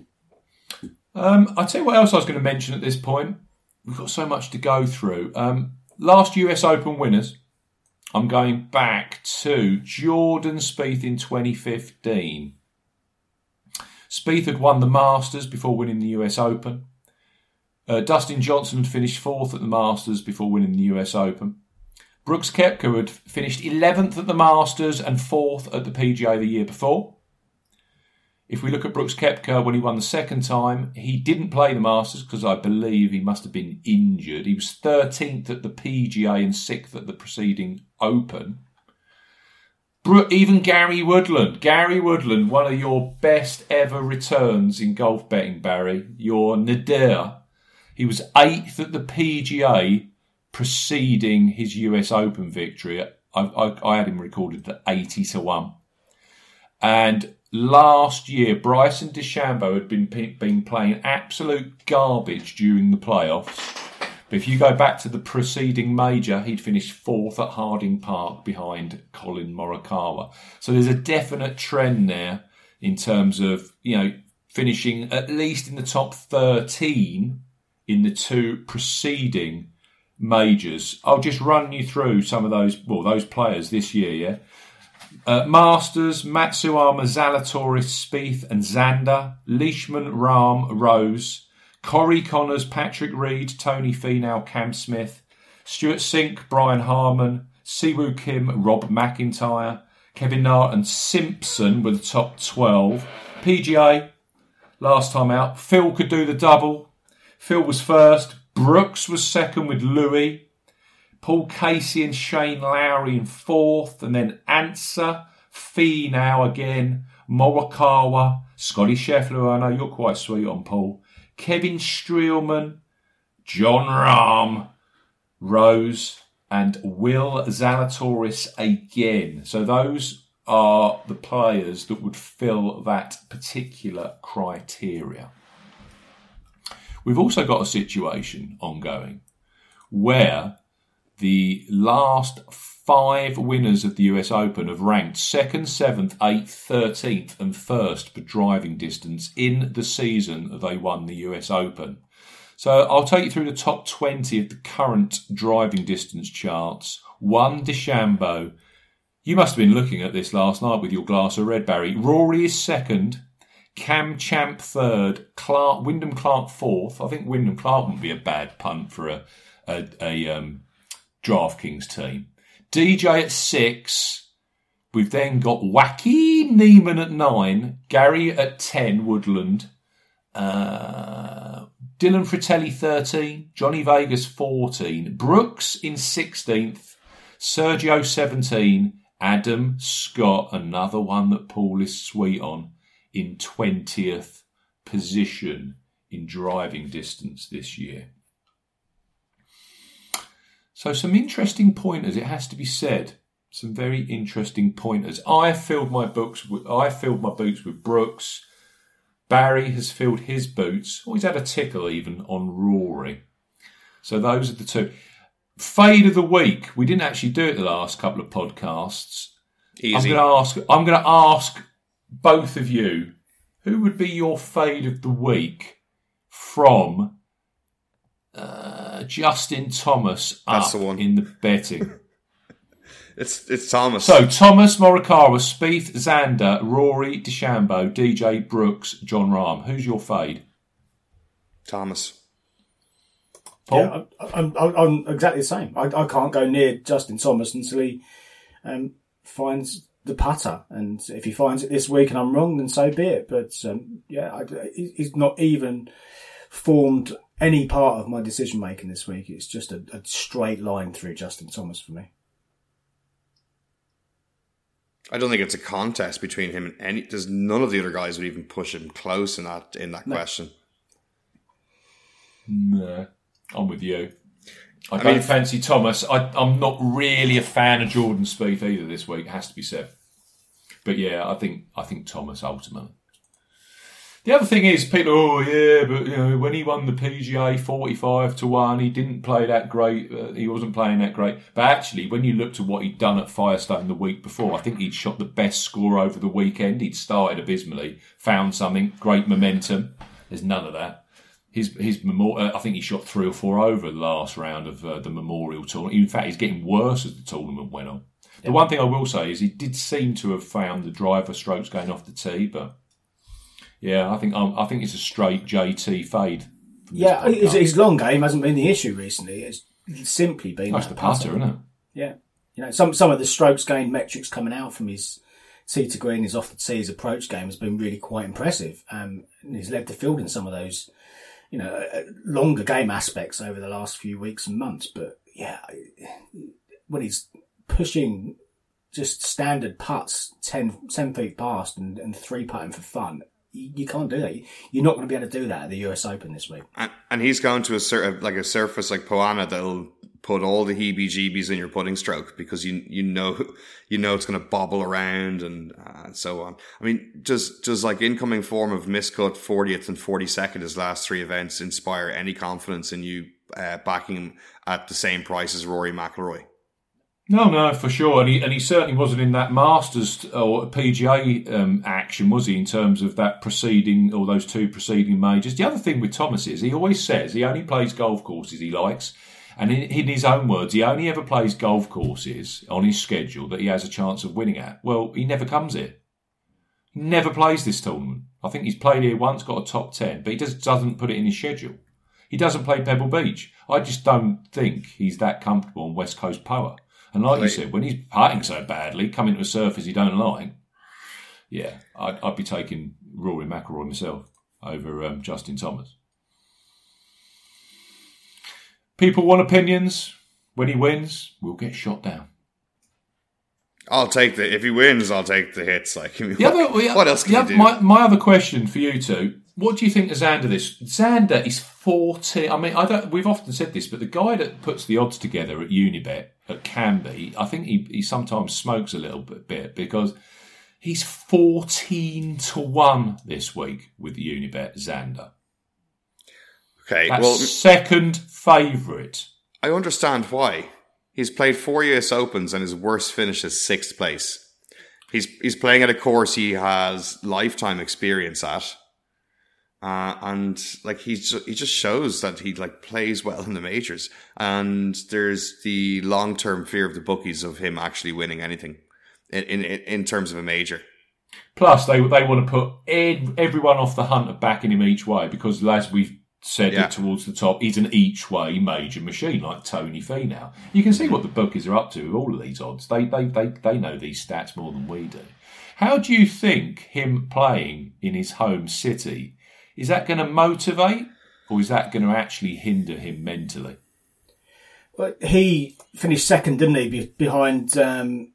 Um, I'll tell you what else I was going to mention at this point. We've got so much to go through. Um, last U S Open winners. I'm going back to Jordan Spieth in twenty fifteen. Spieth had won the Masters before winning the U S Open. Uh, Dustin Johnson had finished fourth at the Masters before winning the U S Open. Brooks Koepka had finished eleventh at the Masters and fourth at the P G A the year before. If we look at Brooks Koepka, when he won the second time, he didn't play the Masters because I believe he must have been injured. He was thirteenth at the P G A and sixth at the preceding Open. Even Gary Woodland. Gary Woodland, one of your best ever returns in golf betting, Barry. Your nadir. He was eighth at the P G A preceding his U S Open victory. I, I, I had him recorded at eighty to one. And last year, Bryson DeChambeau had been been playing absolute garbage during the playoffs. But if you go back to the preceding major, he'd finished fourth at Harding Park behind Colin Morikawa. So there's a definite trend there in terms of, you know, finishing at least in the top thirteen in the two preceding majors. I'll just run you through some of those, well, those players this year, yeah? Uh, Masters, Matsuyama, Zalatoris, Spieth and Xander, Leishman, Rahm, Rose, Corey Connors, Patrick Reed, Tony Finau, Cam Smith, Stuart Sink, Brian Harman, Siwoo Kim, Rob McIntyre, Kevin Na and Simpson were the top twelve. P G A, last time out, Phil could do the double. Phil was first, Brooks was second with Louis, Paul Casey and Shane Lowry in fourth, and then Ancer, Finau again, Morikawa, Scotty Scheffler, who I know you're quite sweet on, Paul, Kevin Streelman, John Rahm, Rose, and Will Zalatoris again. So those are the players that would fill that particular criteria. We've also got a situation ongoing where the last five winners of the U S Open have ranked second, seventh, eighth, thirteenth and first for driving distance in the season they won the U S Open. So I'll take you through the top twenty of the current driving distance charts. One, DeChambeau. You must have been looking at this last night with your glass of red, Barry. Rory is second. Cam Champ third. Clark, Wyndham Clark fourth. I think Wyndham Clark wouldn't be a bad punt for a, a, a um, DraftKings team. D J at six. We've then got Wacky Neiman at nine. Gary at ten, Woodland. Uh, Dylan Fratelli thirteen. Johnny Vegas fourteen. Brooks in sixteenth. Sergio seventeen. Adam Scott, another one that Paul is sweet on, in twentieth position in driving distance this year. So some interesting pointers, it has to be said. Some very interesting pointers. I filled my books. With, I filled my boots with Brooks. Barry has filled his boots. Oh, he's had a tickle even on Rory. So those are the two. Fade of the week. We didn't actually do it the last couple of podcasts. Easy. I'm going to ask. I'm going to ask both of you, who would be your fade of the week from uh, Justin Thomas That's up the one. in the betting? It's it's Thomas. So, Thomas, Morikawa, Spieth, Xander, Rory, DeChambeau, D J, Brooks, John Rahm. Who's your fade? Thomas. Paul? Yeah, I, I'm, I'm, I'm exactly the same. I, I can't go near Justin Thomas until he um, finds the putter. And if he finds it this week and I'm wrong, then so be it. But um, yeah, I, he's not even formed any part of my decision making this week. It's just a, a straight line through Justin Thomas for me. I don't think it's a contest between him and any. There's none of the other guys would even push him close in that in that No. question. No, I'm with you. I, I don't mean- fancy Thomas. I, I'm not really a fan of Jordan Spieth either this week. It has to be said. But yeah, I think I think Thomas ultimately. The other thing is, people, oh yeah, but you know, when he won the P G A forty-five to one, he didn't play that great. Uh, he wasn't playing that great. But actually, when you looked at what he'd done at Firestone the week before, I think he'd shot the best score over the weekend. He'd started abysmally, found something, great momentum. There's none of that. His his memorial, I think he shot three or four over the last round of uh, the Memorial Tournament. In fact, he's getting worse as the tournament went on. The one thing I will say is he did seem to have found the driver strokes going off the tee, but. Yeah, I think um, I think it's a straight J T fade. from this Yeah, his, podcast. his long game hasn't been the issue recently. It's simply been That's that the putter, isn't it? Yeah, you know, some some of the strokes gained metrics coming out from his tee to green, his off the tee, his approach game has been really quite impressive. Um, and he's led the field in some of those, you know, uh, longer game aspects over the last few weeks and months. But yeah, when he's pushing just standard putts ten, ten feet past and, and three putting for fun. You can't do that. You're not going to be able to do that at the U S Open this week. And, and he's going to a sur- like a surface like Poana that'll put all the heebie-jeebies in your putting stroke because you you know you know it's going to bobble around and uh, so on. I mean, does does like incoming form of miscut fortieth and forty-second his last three events inspire any confidence in you uh, backing him at the same price as Rory McIlroy? No, no, for sure, and he and he certainly wasn't in that Masters or P G A um, action, was he? In terms of that preceding or those two preceding majors. The other thing with Thomas is he always says he only plays golf courses he likes, and in, in his own words, he only ever plays golf courses on his schedule that he has a chance of winning at. Well, he never comes here. He never plays this tournament. I think he's played here once, got a top ten, but he just doesn't put it in his schedule. He doesn't play Pebble Beach. I just don't think he's that comfortable on West Coast Poa. And like you said, when he's putting so badly, coming to a surface he don't like, yeah, I'd, I'd be taking Rory McIlroy myself over um, Justin Thomas. People want opinions. When he wins, we'll get shot down. I'll take the if he wins. I'll take the hits. Like, I mean, The what, other, well, what else can the you other- do? My, my other question for you two: what do you think of Xander? This Xander is fourteen. I mean, I don't. We've often said this, but the guy that puts the odds together at Unibet at Canby, I think he, he sometimes smokes a little bit, bit because he's fourteen to one this week with the Unibet Xander. okay, That's well, second favourite. I understand why. He's played four U S Opens and his worst finish is sixth place. He's he's playing at a course he has lifetime experience at, uh, and like he's he just shows that he like plays well in the majors. And there's the long term fear of the bookies of him actually winning anything in in, in terms of a major. Plus, they they want to put ed, everyone off the hunt of backing him each way because, as we've said Yeah. it towards the top, he's an each way major machine like Tony Finau. You can see what the bookies are up to with all of these odds. They they they they know these stats more than we do. How do you think him playing in his home city, is that going to motivate or is that going to actually hinder him mentally? Well, he finished second, didn't he, be- behind um,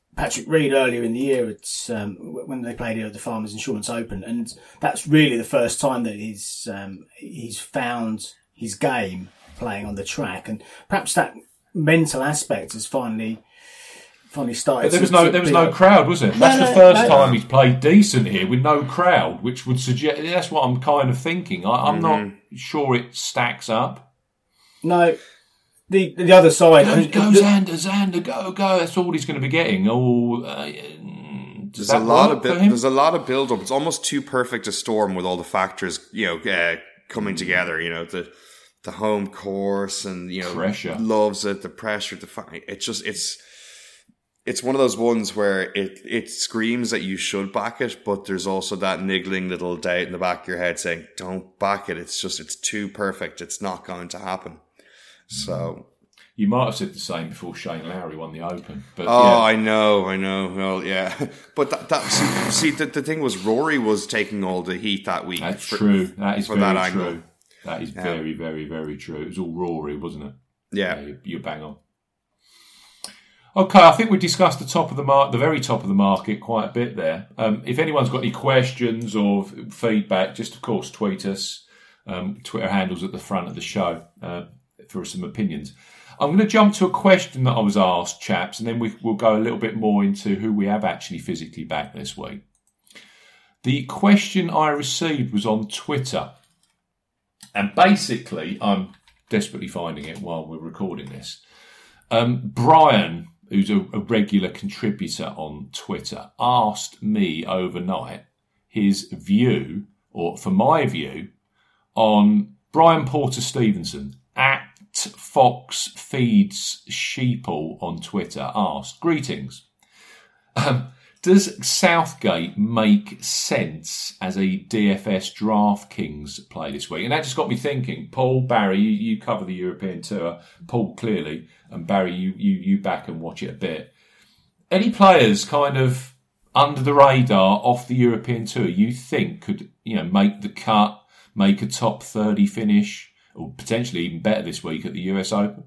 Patrick Reed earlier in the year at um, when they played here at the Farmers Insurance Open, and that's really the first time that he's um, he's found his game playing on the track, and perhaps that mental aspect has finally finally started. But there was to, no to there was be- no crowd, was it? No, That's no, the first no. time he's played decent here with no crowd, which would suggest that's what I'm kind of thinking. I, I'm not sure it stacks up. No, the the other side. I Go, mean, go the- Xander, Xander, go, go. That's all he's going to be getting. Oh, uh, does There's that a lot work of for bu- him? there's a lot of build up. It's almost too perfect a storm with all the factors, you know, uh, coming together. You know, the the home course and you know Pressure. loves it, the pressure, the fi- it's just it's it's one of those ones where it it screams that you should back it, but there's also that niggling little doubt in the back of your head saying, "Don't back it." It's just it's too perfect. It's not going to happen. So. You might have said the same before Shane Lowry won the Open. But Oh, yeah. I know, I know. Well, yeah, but that, that see, see the, the thing was Rory was taking all the heat that week. That's for- true. That is for very that true. angle. That is Yeah. very, very, very true. It was all Rory, wasn't it? Yeah. you, you bang on. Okay, I think we discussed the top of the mark, the very top of the market, quite a bit there. Um, if anyone's got any questions or feedback, just of course tweet us. Um, Twitter handles at the front of the show uh, for some opinions. I'm going to jump to a question that I was asked, chaps, and then we, we'll go a little bit more into who we have actually physically back this week. The question I received was on Twitter. And basically, I'm desperately finding it while we're recording this. Um, Brian, who's a, a regular contributor on Twitter, asked me overnight his view, or for my view, on Brian Porter Stevenson at Fox Feeds Sheeple on Twitter asked, greetings. Um, does Southgate make sense as a D F S DraftKings play this week? And that just got me thinking. Paul, Barry, you, you cover the European Tour. Paul, clearly. And Barry, you, you, you back and watch it a bit. Any players kind of under the radar off the European Tour you think could, you know, make the cut, make a top thirty finish, or potentially even better this week at the U S Open?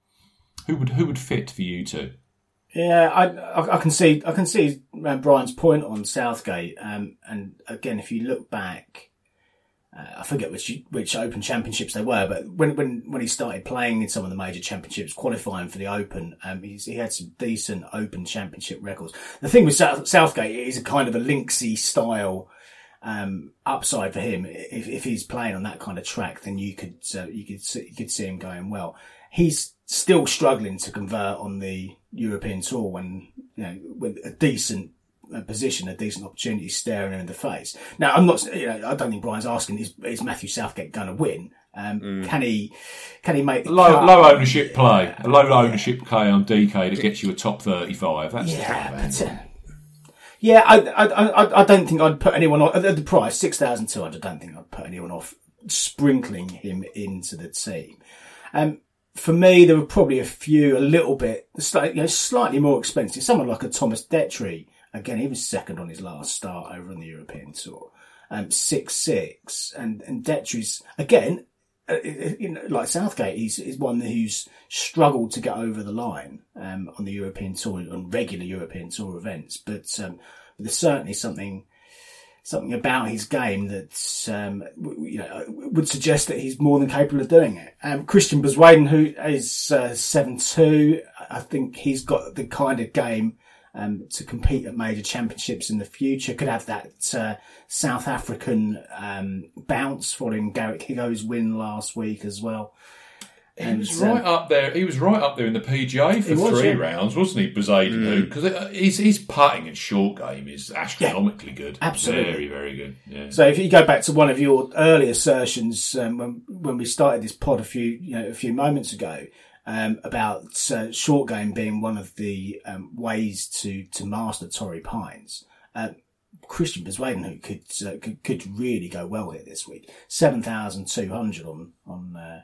Who would who would fit for you two? Yeah, I, I, I can see I can see uh, Brian's point on Southgate. Um, and again, if you look back, uh, I forget which which Open Championships they were, but when when when he started playing in some of the major championships, qualifying for the Open, um, he's, he had some decent Open Championship records. The thing with South, Southgate is a kind of a Linksy style. Um, upside for him, if, if he's playing on that kind of track, then you could uh, you could see, you could see him going well. He's still struggling to convert on the European Tour when you know with a decent uh, position, a decent opportunity staring him in the face. Now, I'm not, you know, I don't think Brian's asking is, is Matthew Southgate going to win? Um, mm. Can he can he make the low cut? low ownership play, a low ownership play on D K that gets you a top thirty-five? That's the Yeah, top but, end. uh, yeah, I, I, I, I don't think I'd put anyone off at the price six thousand two hundred. I don't think I'd put anyone off sprinkling him into the team. Um, for me, there were probably a few a little bit slightly, you know, slightly more expensive. Someone like a Thomas Detry. Again, he was second on his last start over on the European Tour. Um, six six, and and Detry's again. Uh, you know, like Southgate, he's, he's one who's struggled to get over the line um, on the European Tour, on regular European Tour events. But, um, but there's certainly something something about his game that um, w- you know would suggest that he's more than capable of doing it. Um, Christian Bezuidenhout, who is uh, seven two, I think he's got the kind of game Um, to compete at major championships in the future. Could have that uh, South African um, bounce following Garrick Higo's win last week as well. He And, was right um, up there. He was right up there in the P G A for He was, three yeah. rounds, wasn't he, Bezuidenhout? Because mm. his his putting and short game is astronomically yeah, good. Absolutely, very very good. Yeah. So if you go back to one of your early assertions um, when when we started this pod a few you know a few moments ago. Um, about uh, short game being one of the um, ways to, to master Torrey Pines. Uh, Christian Bezuidenhout could, uh, could could really go well here this week. seven thousand two hundred on on uh,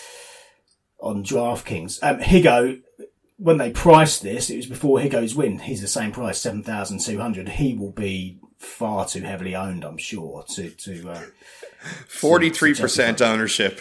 on DraftKings. Um, Higo, when they priced this, it was before Higo's win. He's the same price, seven thousand two hundred. He will be far too heavily owned, I'm sure, to to uh, forty-three percent ownership.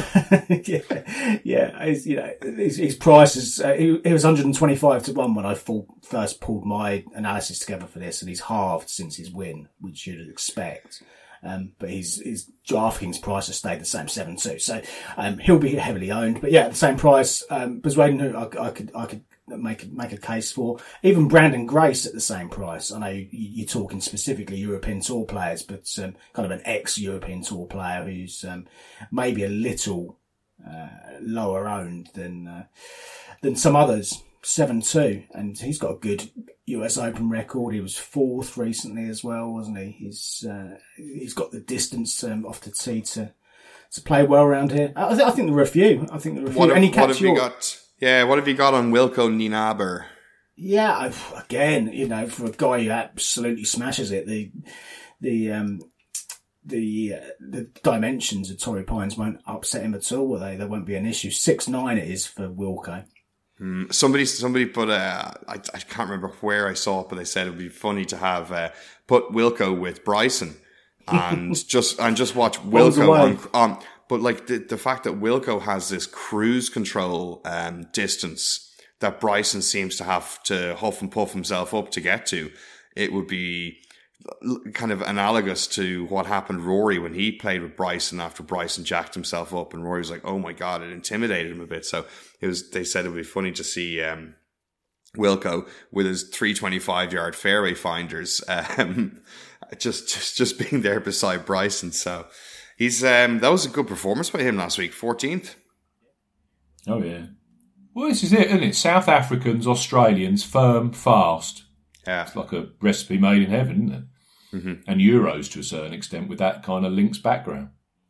yeah, yeah. His, you know, his, his price is uh, it, it was one hundred twenty-five to one when I full, first pulled my analysis together for this, and he's halved since his win, which you'd expect. Um, but his his DraftKings price has stayed the same, seven two. So um, he'll be heavily owned. But yeah, at the same price, um, Bezuidenhout, who I, I could I could make make a case for. Even Brandon Grace at the same price. I know you, you're talking specifically European Tour players, but um, kind of an ex-European Tour player who's um, maybe a little uh, lower owned than uh, than some others. seven two, and he's got a good U S Open record. He was fourth recently as well, wasn't he? He's uh, he's got the distance um, off the tee to to play well around here. I, th- I think there were a few. I think there were a few. What have, Any what have your... you got? Yeah, what have you got on Wilco Nienaber? Yeah, I've, again, you know, for a guy who absolutely smashes it, the the um, the uh, the dimensions of Torrey Pines won't upset him at all, will they? There won't be an issue. six nine it is for Wilco. Hmm. Somebody, somebody put uh, I, I can't remember where I saw it, but they said it would be funny to have uh, put Wilco with Bryson and just and just watch Wilco on, on. But like the the fact that Wilco has this cruise control um, distance that Bryson seems to have to huff and puff himself up to get to, it would be kind of analogous to what happened to Rory when he played with Bryson after Bryson jacked himself up, and Rory was like, "Oh my god," it intimidated him a bit. So it was. They said it would be funny to see um, Wilco with his three twenty-five yard fairway finders, um, just just just being there beside Bryson. So he's um, that was a good performance by him last week, fourteenth. Oh yeah. Well, this is it, isn't it? South Africans, Australians, firm, fast. Yeah, it's like a recipe made in heaven, isn't it? Mm-hmm. And Euros to a certain extent with that kind of links background.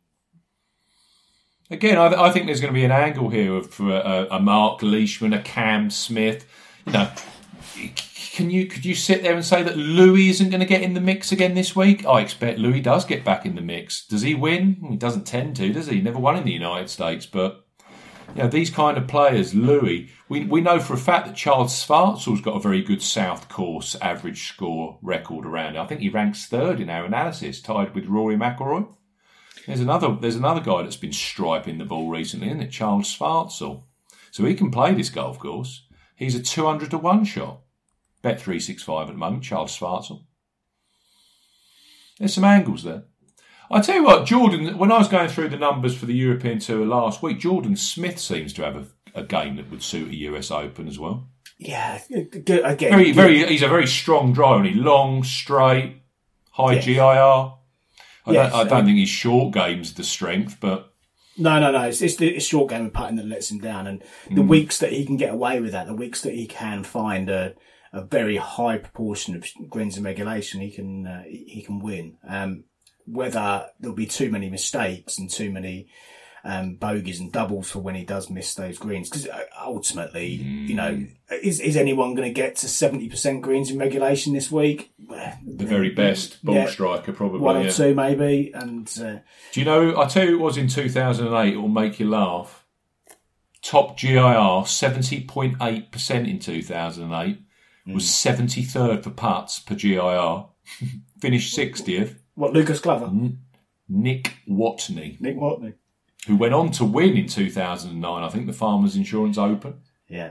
Again, I, th- I think there's going to be an angle here for a, a Mark Leishman, a Cam Smith. You know, can you could you sit there and say that Louis isn't going to get in the mix again this week? I expect Louis does get back in the mix. Does he win? He doesn't tend to, does he? He never won in the United States, but. You know, these kind of players, Louis, we we know for a fact that Charles Schwarzel's got a very good South Course average score record around it. I think he ranks third in our analysis, tied with Rory McIlroy. There's another there's another guy that's been striping the ball recently, isn't it? Charles Schwarzel. So he can play this golf course. He's a two hundred to one shot. Bet three sixty-five at the moment, Charles Schwarzel. There's some angles there. I tell you what, Jordan, when I was going through the numbers for the European Tour last week, Jordan Smith seems to have a, a game that would suit a U S Open as well. Yeah, good, again. Very, good. very. He's a very strong driver, and he long, straight, high yeah. G I R. I yes, don't, I don't um, think his short game's the strength, but no, no, no. It's, it's the it's short game of putting that lets him down, and the mm. weeks that he can get away with that, the weeks that he can find a a very high proportion of greens in regulation, he can uh, he can win. Um, Whether there'll be too many mistakes and too many um, bogeys and doubles for when he does miss those greens. Because ultimately, mm. you know, is is anyone going to get to seventy percent greens in regulation this week? The very best ball yeah, striker, probably. One or yeah. two, maybe. And uh, do you know, I tell you what was in two thousand eight, it will make you laugh. Top G I R, seventy point eight percent in two thousand eight, mm. was seventy-third for putts per G I R. Finished sixtieth. What, Lucas Glover? N- Nick Watney. Nick Watney. Who went on to win in two thousand nine, I think, the Farmers Insurance Open. Yeah.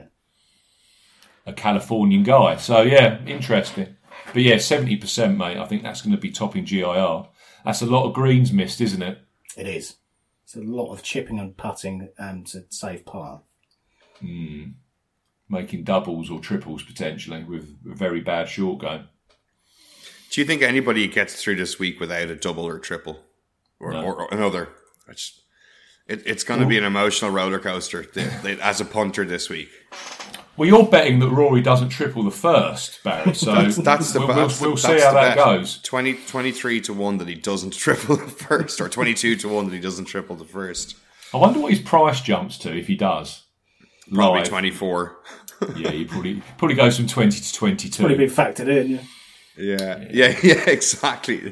A Californian guy. So, yeah, interesting. But, yeah, seventy percent, mate. I think that's going to be topping G I R. That's a lot of greens missed, isn't it? It is. It's a lot of chipping and putting and to save par. Mm. Making doubles or triples, potentially, with a very bad short game. Do you think anybody gets through this week without a double or triple or, no. or, or another? It's, it, it's going to be an emotional roller coaster as a punter this week. Well, you're betting that Rory doesn't triple the first, Barry. So that's, that's the we'll, we'll, we'll, we'll that's see how that bet. goes. twenty, twenty-three to one that he doesn't triple the first, or twenty-two to one that he doesn't triple the first. I wonder what his price jumps to if he does. Probably Live. twenty-four. Yeah, he probably probably goes from twenty to twenty-two. Probably been factored in, yeah. Yeah, yeah, yeah, exactly.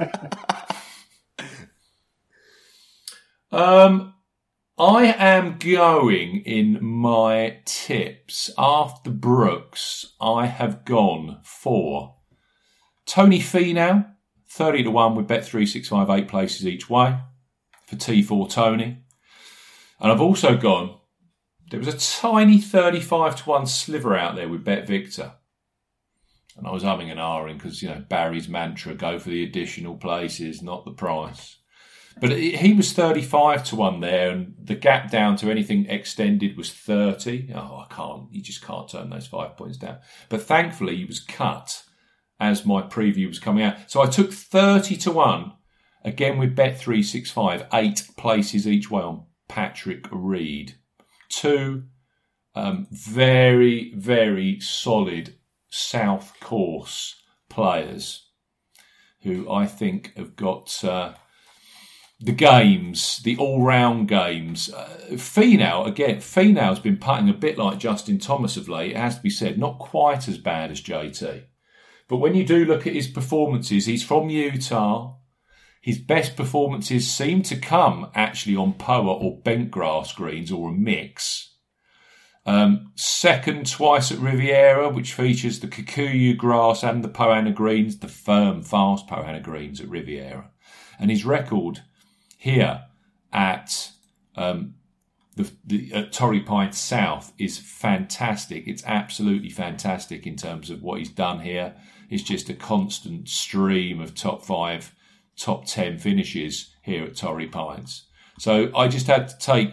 um, I am going in my tips after Brooks. I have gone for Tony Finau, thirty to one with Bet three sixty-five, eight places each way for T four Tony. And I've also gone, there was a tiny thirty-five to one sliver out there with Bet Victor. And I was humming and ahhing because, you know, Barry's mantra, go for the additional places, not the price. But it, he was thirty-five to one there, and the gap down to anything extended was thirty. Oh, I can't, you just can't turn those five points down. But thankfully, he was cut as my preview was coming out. So I took thirty to one, again with Bet three sixty-five, eight places each way on Patrick Reed. Two um, very, very solid South Course players who I think have got uh, the games, the all-round games. Uh, Finau, again, Finau's been putting a bit like Justin Thomas of late, it has to be said, not quite as bad as J T. But when you do look at his performances, he's from Utah. His best performances seem to come actually on P O A or bent grass greens or a mix. Um, second twice at Riviera, which features the Kikuyu grass and the Poana greens, the firm, fast Poana greens at Riviera. And his record here at um, the, the at Torrey Pines South is fantastic. It's absolutely fantastic in terms of what he's done here. It's just a constant stream of top five, top ten finishes here at Torrey Pines. So I just had to take...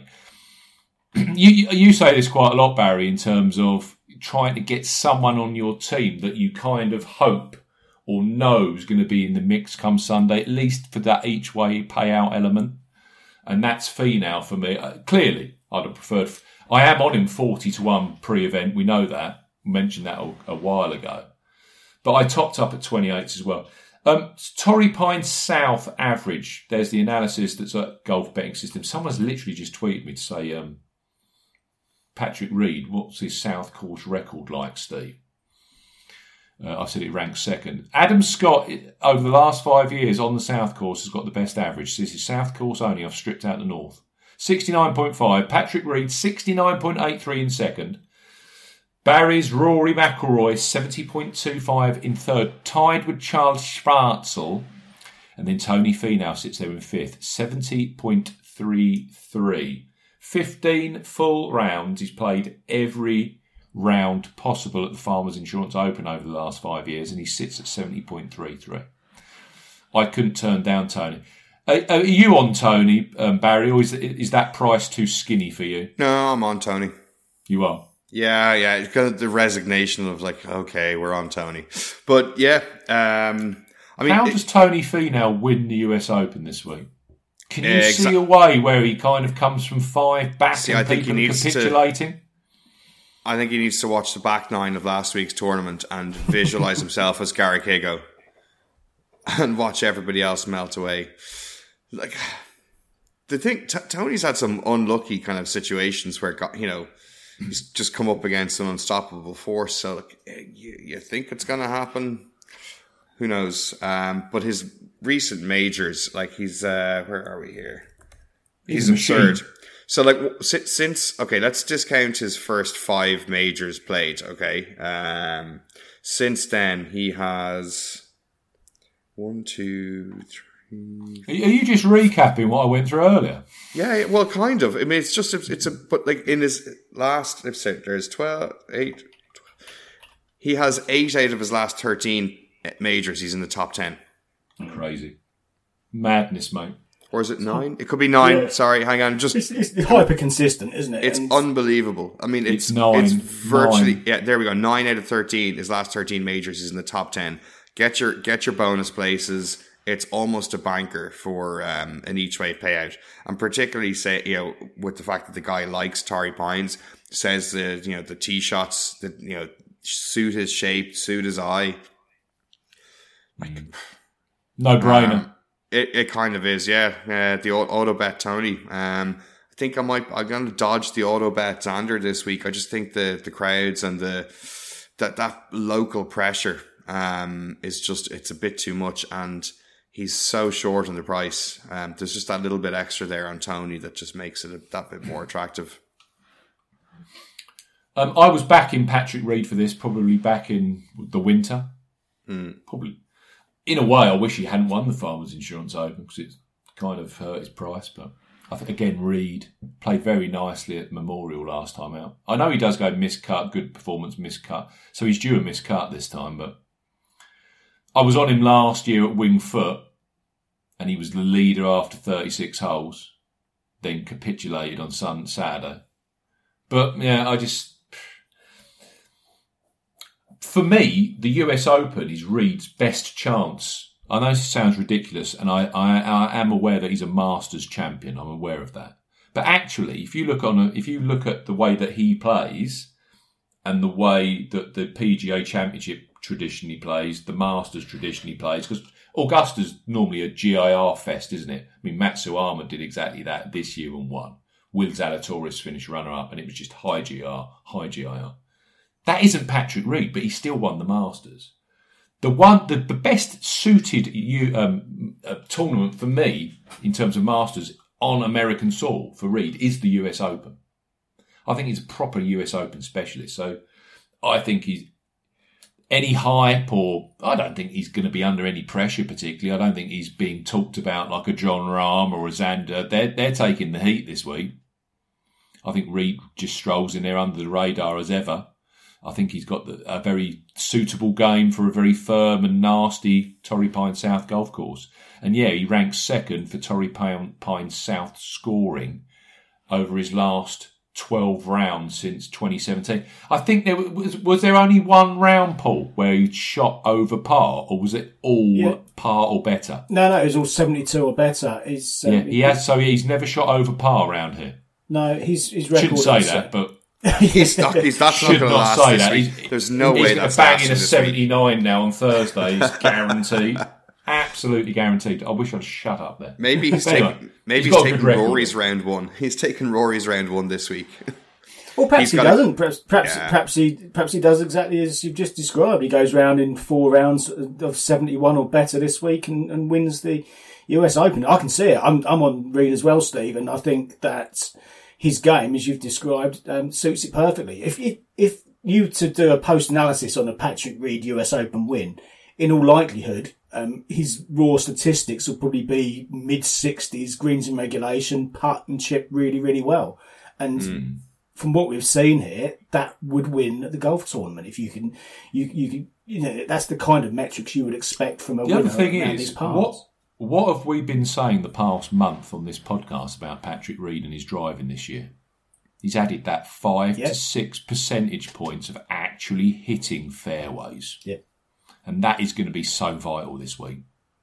You, you say this quite a lot, Barry, in terms of trying to get someone on your team that you kind of hope or know is going to be in the mix come Sunday, at least for that each way payout element. And that's Finau for me. Uh, clearly, I'd have preferred... I am on him forty to one pre-event. We know that. We mentioned that a, a while ago. But I topped up at twenty-eights as well. Um, Torrey Pines South average. There's the analysis that's at Golf Betting System. Someone's literally just tweeted me to say... Um, Patrick Reed, what's his South Course record like, Steve? Uh, I said it ranks second. Adam Scott, over the last five years on the South Course, has got the best average. This is South Course only. I've stripped out the North. sixty-nine point five. Patrick Reed, sixty-nine point eight three in second. Barry's Rory McIlroy, seventy point two five in third. Tied with Charles Schwartzel. And then Tony Finau sits there in fifth, seventy point three three. fifteen full rounds. He's played every round possible at the Farmers Insurance Open over the last five years, and he sits at seventy point three three. I couldn't turn down Tony. Are, are you on Tony, um, Barry, or is, is that price too skinny for you? No, I'm on Tony. You are? Yeah, yeah. It's kind of the resignation of like, okay, we're on Tony. But yeah, um, I mean... How it, does Tony Finau win the U S Open this week? Can you Yeah, see exa- a way where he kind of comes from five back See, and I think he people are needs to- capitulating? I think he needs to watch the back nine of last week's tournament and visualize himself as Gary Kago and watch everybody else melt away. Like, the thing, T- Tony's had some unlucky kind of situations where, you know, he's just come up against an unstoppable force. So, like, you, you think it's going to happen? Who knows? Um, but his recent majors, like he's, uh, where are we here? He's, He's in a machine. third. So like since, since, okay, let's discount his first five majors played. Okay. Um, since then he has one, two, three. Are you just recapping what I went through earlier? Yeah, yeah, well, kind of. I mean, it's just, it's a, but like in his last, let's say there's twelve, eight, twelve. He has eight out of his last thirteen majors. He's in the top ten. Crazy. Madness, mate. Or is it nine? It could be nine. Yeah. Sorry, hang on. Just It's, it's hyper consistent, isn't it? it's And unbelievable. I mean, it's It's nine. It's virtually Nine. yeah. There we go. Nine out of thirteen. His last thirteen majors is in the top ten. Get your get your bonus places. It's almost a banker for um, an each way payout, and particularly say you know with the fact that the guy likes Torrey Pines, says the you know the tee shots that you know suit his shape, suit his eye. No brainer. Um, It it kind of is, yeah. Uh, the auto bet Tony. Um, I think I might. I'm going to dodge the auto bet Xander this week. I just think the the crowds and the that that local pressure um is just it's a bit too much, and he's so short on the price. Um, there's just that little bit extra there on Tony that just makes it a, that bit more attractive. Um, I was back in Patrick Reed for this, probably back in the winter. Mm. Probably in a way, I wish he hadn't won the Farmers Insurance Open because it's kind of hurt his price. But I think, again, Reed played very nicely at Memorial last time out. I know he does go miscut, good performance, miscut. So he's due a miscut this time. But I was on him last year at Winged Foot and he was the leader after thirty-six holes, then capitulated on Sun Saturday. But, yeah, I just... For me, the U S Open is Reed's best chance. I know this sounds ridiculous, and I, I, I am aware that he's a Masters champion. I'm aware of that. But actually, if you look on, a, if you look at the way that he plays, and the way that the P G A Championship traditionally plays, the Masters traditionally plays, because Augusta's normally a G I R fest, isn't it? I mean, Matsuyama did exactly that this year and won. Will Zalatoris finished runner-up, and it was just high G R, high G I R. That isn't Patrick Reed, but he still won the Masters. The one, the, the best suited um, uh, tournament for me in terms of Masters on American soil for Reed is the U S Open. I think he's a proper U S Open specialist. So I think he's any hype, or I don't think he's going to be under any pressure particularly. I don't think he's being talked about like a John Rahm or a Xander. They're they're taking the heat this week. I think Reed just strolls in there under the radar as ever. I think he's got the, a very suitable game for a very firm and nasty Torrey Pines South golf course. And yeah, he ranks second for Torrey Pines South scoring over his last twelve rounds since twenty seventeen. I think there was, was there only one round, Paul, where he shot over par, or was it all yeah. par or better? No, no, it was all seventy-two or better. He's, um, yeah, he has, so he's never shot over par around here. No, his, his record... Shouldn't say that, but... he's not, he's, that's Should not going to not last say this that. week. He's, There's no he's way that's banging a this seventy-nine week. now on Thursdays, guaranteed. Absolutely guaranteed. I wish I'd shut up there. Maybe he's anyway, taking maybe he's, he's he's taking Rory's round one. He's taking Rory's round one this week. Well, perhaps he doesn't. Perhaps, perhaps, yeah. perhaps he, perhaps he does exactly as you've just described. He goes round in four rounds of seventy-one or better this week and, and wins the U S Open. I can see it. I'm, I'm on Reed as well, Steve, and I think that his game, as you've described, um, suits it perfectly. If you, if you to do a post-analysis on a Patrick Reed U S Open win, in all likelihood, um, his raw statistics will probably be mid-sixties, greens in regulation, putt and chip really, really well. And mm. from what we've seen here, that would win the golf tournament. If you can, you, you can, you know, that's the kind of metrics you would expect from a the winner. The other thing around is, his past. what, what have we been saying the past month on this podcast about Patrick Reed and his driving this year? He's added that five yep. to six percentage points of actually hitting fairways. Yep. And that is going to be so vital this week.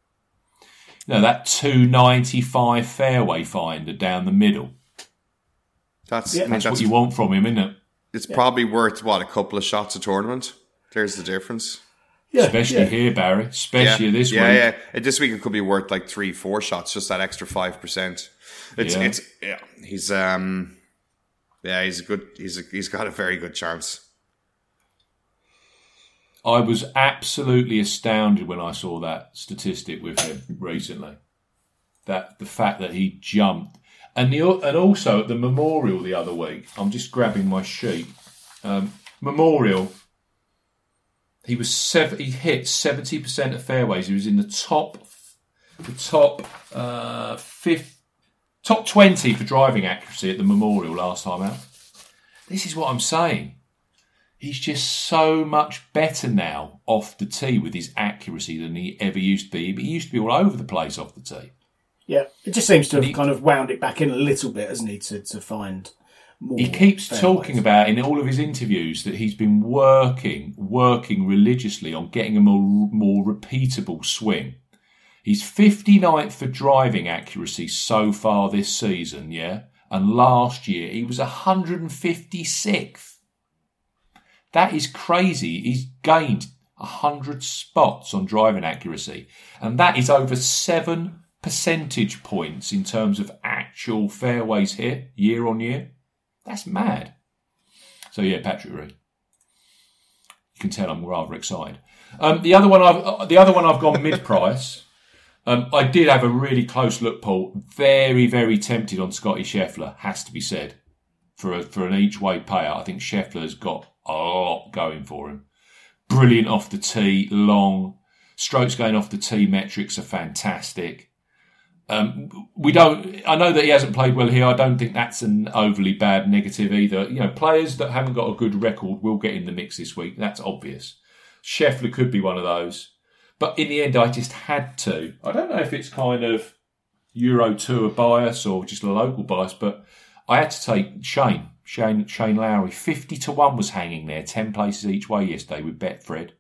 You know, that two ninety-five fairway finder down the middle. That's, yeah. I mean, that's, that's what you want from him, isn't it? It's yeah. probably worth, what, a couple of shots a tournament? There's the difference. Yeah, Especially yeah. here, Barry. Especially yeah. this yeah, week. Yeah, yeah. This week it could be worth like three, four shots, just that extra five percent. It's, yeah. it's, yeah. He's, um, yeah, he's a good, he's a, he's got a very good chance. I was absolutely astounded when I saw that statistic with him recently. That the fact that he jumped, and the and also at the Memorial the other week. I'm just grabbing my sheet. Um, Memorial. He was seven, he hit seventy percent of fairways. He was in the top, the top uh, fifth, top twenty for driving accuracy at the Memorial last time out. This is what I'm saying. He's just so much better now off the tee with his accuracy than he ever used to be. But he used to be all over the place off the tee. Yeah, it just seems to have he, kind of wound it back in a little bit, hasn't he, to, to find more. He keeps fairways. talking about in all of his interviews that he's been working, working religiously on getting a more, more repeatable swing. He's fifty-ninth for driving accuracy so far this season, yeah? And last year he was one hundred fifty-sixth. That is crazy. He's gained one hundred spots on driving accuracy. And that is over seven percentage points in terms of actual fairways hit year on year. That's mad. So, yeah, Patrick Reed. You can tell I'm rather excited. Um, the other one I've, the other one I've gone mid-price. Um, I did have a really close look, Paul. Very, very tempted on Scotty Scheffler, has to be said. For a, for an each-way payout, I think Scheffler's got a lot going for him. Brilliant off the tee, long, Strokes going off the tee metrics are fantastic. Um, we don't. I know that he hasn't played well here. I don't think that's an overly bad negative either. You know, players that haven't got a good record will get in the mix this week. That's obvious. Scheffler could be one of those. But in the end, I just had to. I don't know if it's kind of Euro Tour bias or just a local bias, but I had to take Shane. Shane, Shane Lowry. fifty to one was hanging there, ten places each way yesterday with Betfred.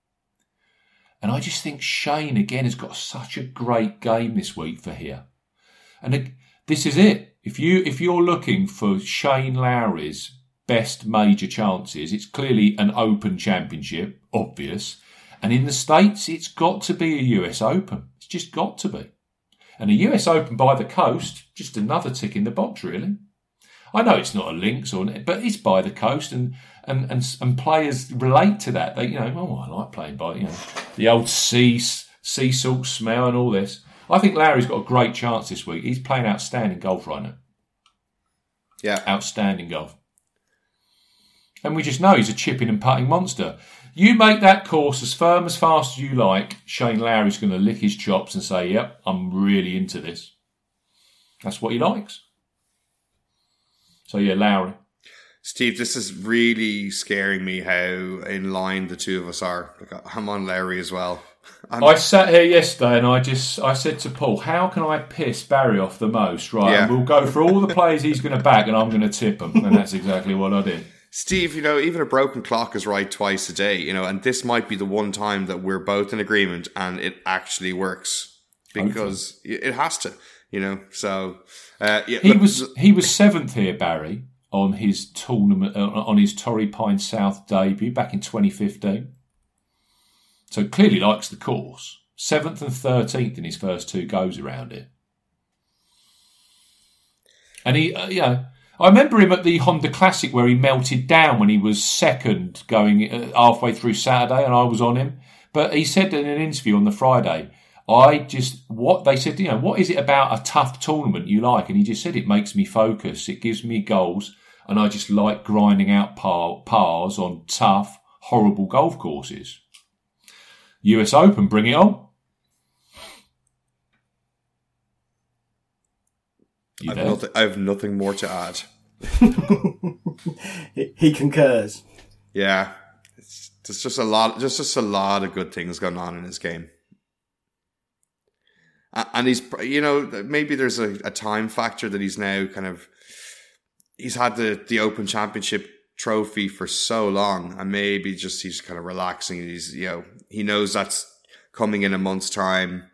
And I just think Shane, again, has got such a great game this week for here. And this is it. If, you, if you're looking for Shane Lowry's best major chances, it's clearly an Open Championship, obvious. And in the States, it's got to be a U S Open. It's just got to be. And a U S Open by the coast, just another tick in the box, really. I know it's not a links, or but it's by the coast, and, and, and, and players relate to that. They, you know, oh, I like playing by, you know, the old sea, sea salt smell and all this. I think Larry's got a great chance this week. He's playing outstanding golf right now. Yeah. Outstanding golf. And we just know he's a chipping and putting monster. You make that course as firm, as fast as you like, Shane Lowry's going to lick his chops and say, yep, I'm really into this. That's what he likes. So, yeah, Lowry. Steve, this is really scaring me how in line the two of us are. I'm on Lowry as well. I'm... I sat here yesterday and I just I said to Paul, how can I piss Barry off the most? Right, yeah. And we'll go for all the players he's going to back and I'm going to tip him. And that's exactly what I did. Steve, you know, even a broken clock is right twice a day, you know, and this might be the one time that we're both in agreement and it actually works because okay. it has to, you know, so... Uh, yeah, he look, was he was seventh here, Barry, on his tournament uh, on his Torrey Pines South debut back in twenty fifteen. So clearly likes the course. Seventh and thirteenth in his first two goes around it. And he, uh, you know, I remember him at the Honda Classic where he melted down when he was second going uh, halfway through Saturday, and I was on him. But he said in an interview on the Friday, I just, what they said, you know, what is it about a tough tournament you like? And he just said, it makes me focus. It gives me goals. And I just like grinding out par, pars on tough, horrible golf courses. U S Open, bring it on. I have, nothing, I have nothing more to add. He concurs. Yeah. It's, there's just a lot, there's just a lot of good things going on in his game. And he's, you know, maybe there's a, a time factor that he's now kind of, he's had the, the Open Championship trophy for so long, and maybe just he's kind of relaxing. He's, you know, he knows that's coming in a month's time.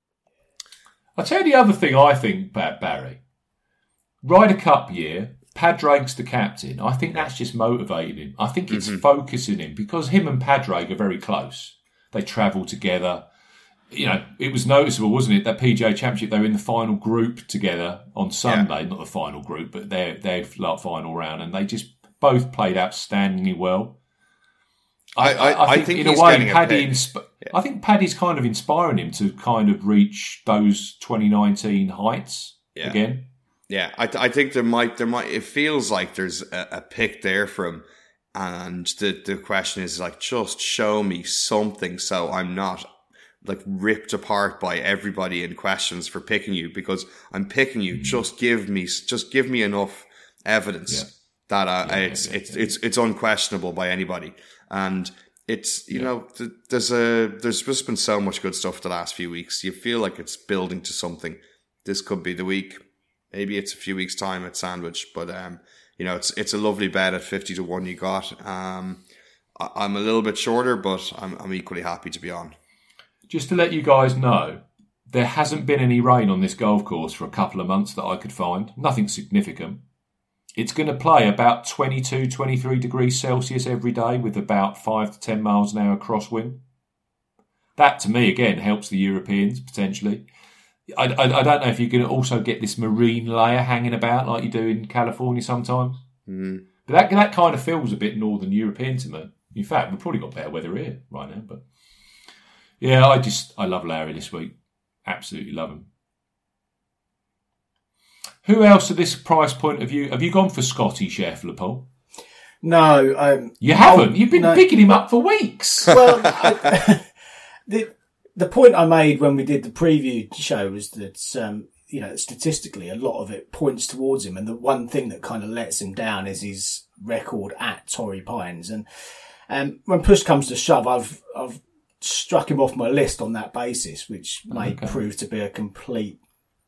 I'll tell you the other thing I think about Barry. Ryder Cup year, Padraig's the captain. I think that's just motivating him. I think it's mm-hmm. focusing him because him and Padraig are very close. They travel together. You know, it was noticeable, wasn't it, that P G A Championship, they were in the final group together on Sunday. Yeah. Not the final group, but their their final round. And they just both played outstandingly well. I, I, I, I think, think in a way, Paddy, a insp- yeah. I think Paddy's kind of inspiring him to kind of reach those twenty nineteen heights yeah. again. Yeah, I, I think there might, there might, it feels like there's a, a pick there for him. And the, the question is like, just show me something so I'm not like ripped apart by everybody in questions for picking you, because I'm picking you. Mm. Just give me, just give me enough evidence yeah. that uh, yeah, it's, yeah, it's, yeah. it's, it's unquestionable by anybody. And it's, you yeah. know, th- there's a, there's just been so much good stuff the last few weeks. You feel like it's building to something. This could be the week. Maybe it's a few weeks time at Sandwich, but, um, you know, it's, it's a lovely bet at fifty to one you got. Um, I, I'm a little bit shorter, but I'm, I'm equally happy to be on. Just to let you guys know, there hasn't been any rain on this golf course for a couple of months that I could find. Nothing significant. It's going to play about twenty-two, twenty-three degrees Celsius every day with about five to ten miles an hour crosswind. That, to me, again, helps the Europeans, potentially. I, I, I don't know if you're going to also get this marine layer hanging about like you do in California sometimes. Mm. But that, that kind of feels a bit Northern European to me. In fact, we've probably got better weather here right now, but... Yeah, I just, I love Larry this week. Absolutely love him. Who else at this price point of view? Have you gone for Scotty Scheffler, Paul? No. Um, you haven't? oh, You've been no. picking him up for weeks. Well, I, the, the point I made when we did the preview show was that, um, you know, statistically, a lot of it points towards him. And the one thing that kind of lets him down is his record at Torrey Pines. And um, when push comes to shove, I've I've struck him off my list on that basis, which may Okay. prove to be a complete,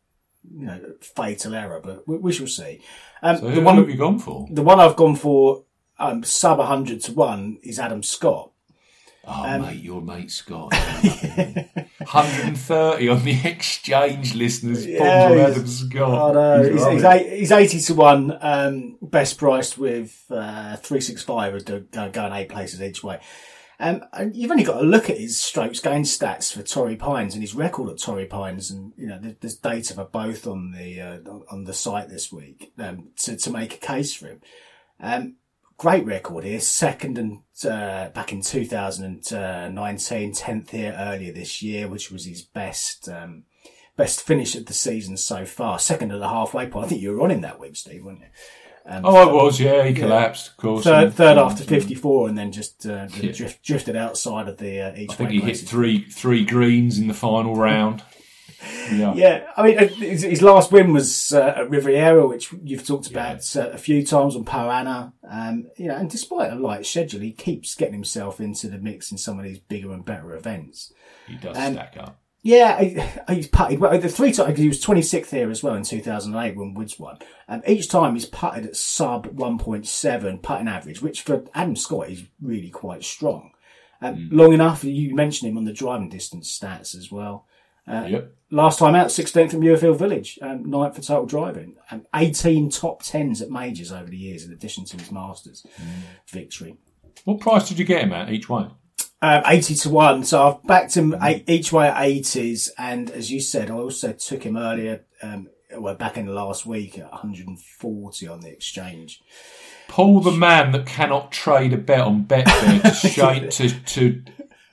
you know, fatal error. But we, we shall see. Um, So the who one, have you gone for? the one I've gone for, um, sub one hundred to one, is Adam Scott. Oh, Um, mate, your mate Scott. one hundred thirty on the exchange listeners. Yeah, Bombs on he's- Adam Scott. Oh no, he's, He's he's, rubbish. eight, he's eighty to one, um, best priced with uh, three six five, with the- go- going eight places each way. Um, and you've only got to look at his strokes gained stats for Torrey Pines and his record at Torrey Pines, and you know there- there's data for both on the uh, on the site this week um, to to make a case for him. Um, great record here, second and uh, back in two thousand nineteen, tenth here earlier this year, which was his best. Um, Best finish of the season so far. Second at the halfway point. I think you were on him that week, Steve, weren't you? Um, Oh, I was, yeah. He collapsed, of course. Third, and- third after fifty-four, and then just uh, Yeah. drift, drifted outside of the uh, each I think way he hit places. three three greens in the final round. Yeah. Yeah, I mean, uh, his, his last win was uh, at Riviera, which you've talked about uh, a few times on Poana. Um, you know, and despite a light schedule, he keeps getting himself into the mix in some of these bigger and better events. He does Um, stack up. Yeah, he, he's putted. Well, the three times he was twenty-sixth here as well in two thousand eight when Woods won. Um, each time he's putted at sub one point seven putting average, which for Adam Scott is really quite strong. Um, Mm. Long enough, you mentioned him on the driving distance stats as well. Uh, Yep. Last time out, sixteenth from Muirfield Village, um, ninth for total driving, and eighteen top tens at majors over the years, in addition to his Masters victory. What price did you get him at each way? Um, eighty to one. So I've backed him eight, each way at eighties. And as you said, I also took him earlier, um, well, back in the last week at one hundred forty on the exchange. Paul, the man that cannot trade a bet on Betfair to, shade, to, to,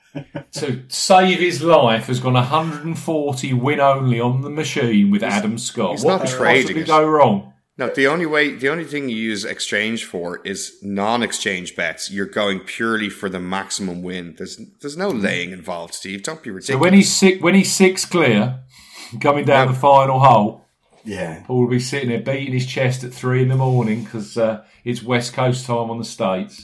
to save his life, has gone one hundred forty win only on the machine with Adam Scott. he's what not could trading possibly it. go wrong? No, the only way, the only thing you use exchange for is non-exchange bets. You're going purely for the maximum win. There's there's no laying involved, Steve. Don't be So ridiculous. when he's six, when he's six clear, coming down Yeah. the final hole, Yeah. Paul will be sitting there beating his chest at three in the morning because uh, it's West Coast time on the States.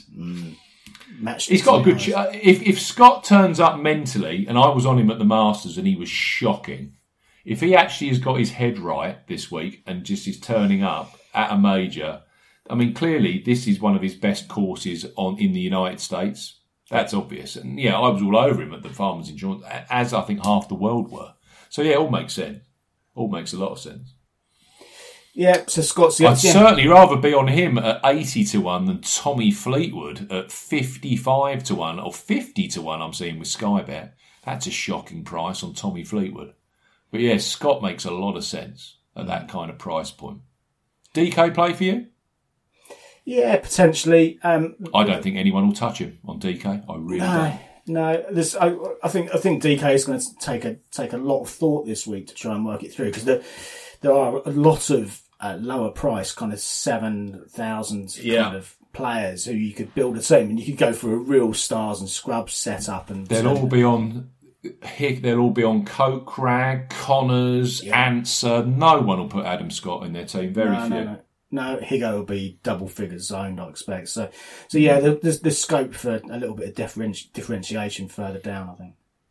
Match He's got a good. Ch- uh, if if Scott turns up mentally, and I was on him at the Masters, and he was shocking. If he actually has got his head right this week and just is turning up at a major, I mean, clearly this is one of his best courses on in the United States. That's obvious. And yeah, I was all over him at the Farmers Insurance, as I think half the world were. So yeah, it all makes sense. All makes a lot of sense. Yeah, so Scott's the I'd yeah. certainly rather be on him at eighty to one than Tommy Fleetwood at fifty-five to one or fifty to one I'm seeing with Sky Bet. That's a shocking price on Tommy Fleetwood. But yeah, Scott makes a lot of sense at that kind of price point. D K play for you? Yeah, potentially. Um, I don't think anyone will touch him on D K. I really no, don't. no. There's, I, I think I think D K is going to take a take a lot of thought this week to try and work it through, because there there are a lot of uh, lower price, kind of seven thousand Yeah. kind of players who you could build a team, and you could go for a real stars and scrubs setup, and They'll all be on. Hick, they'll all be on Coke Rag, Connors, Yeah. Answer. No one will put Adam Scott in their team. Very no, few. no, no. No, Higo will be double figures zoned, I expect. So, so yeah, there- there's, there's scope for a little bit of differenti- differentiation further down, I think.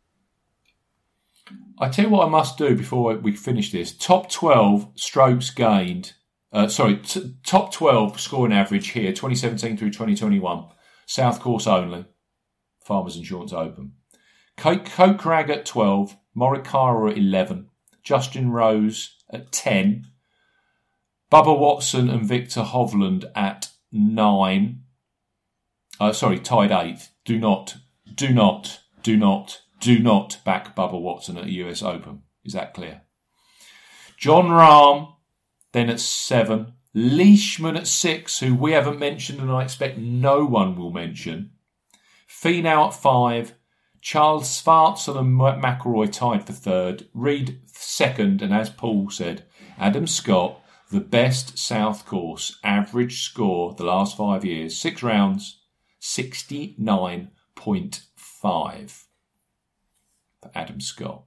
I tell you what I must do before we finish this. Top twelve strokes gained. Uh, sorry, t- top twelve scoring average here, twenty seventeen through twenty twenty-one. South Course only. Farmers Insurance Open. Coke, Coke Rag at twelve. Morikawa at eleven. Justin Rose at ten. Bubba Watson and Victor Hovland at nine. Uh, sorry, tied eighth. Do not, do not, do not, do not back Bubba Watson at the U S Open. Is that clear? John Rahm, then at seven. Leishman at six, who we haven't mentioned and I expect no one will mention. Finau at five. Charles Schwartzel and McIlroy tied for third. Reed second, and as Paul said, Adam Scott, the best South Course average score the last five years, six rounds, sixty-nine point five. for Adam Scott.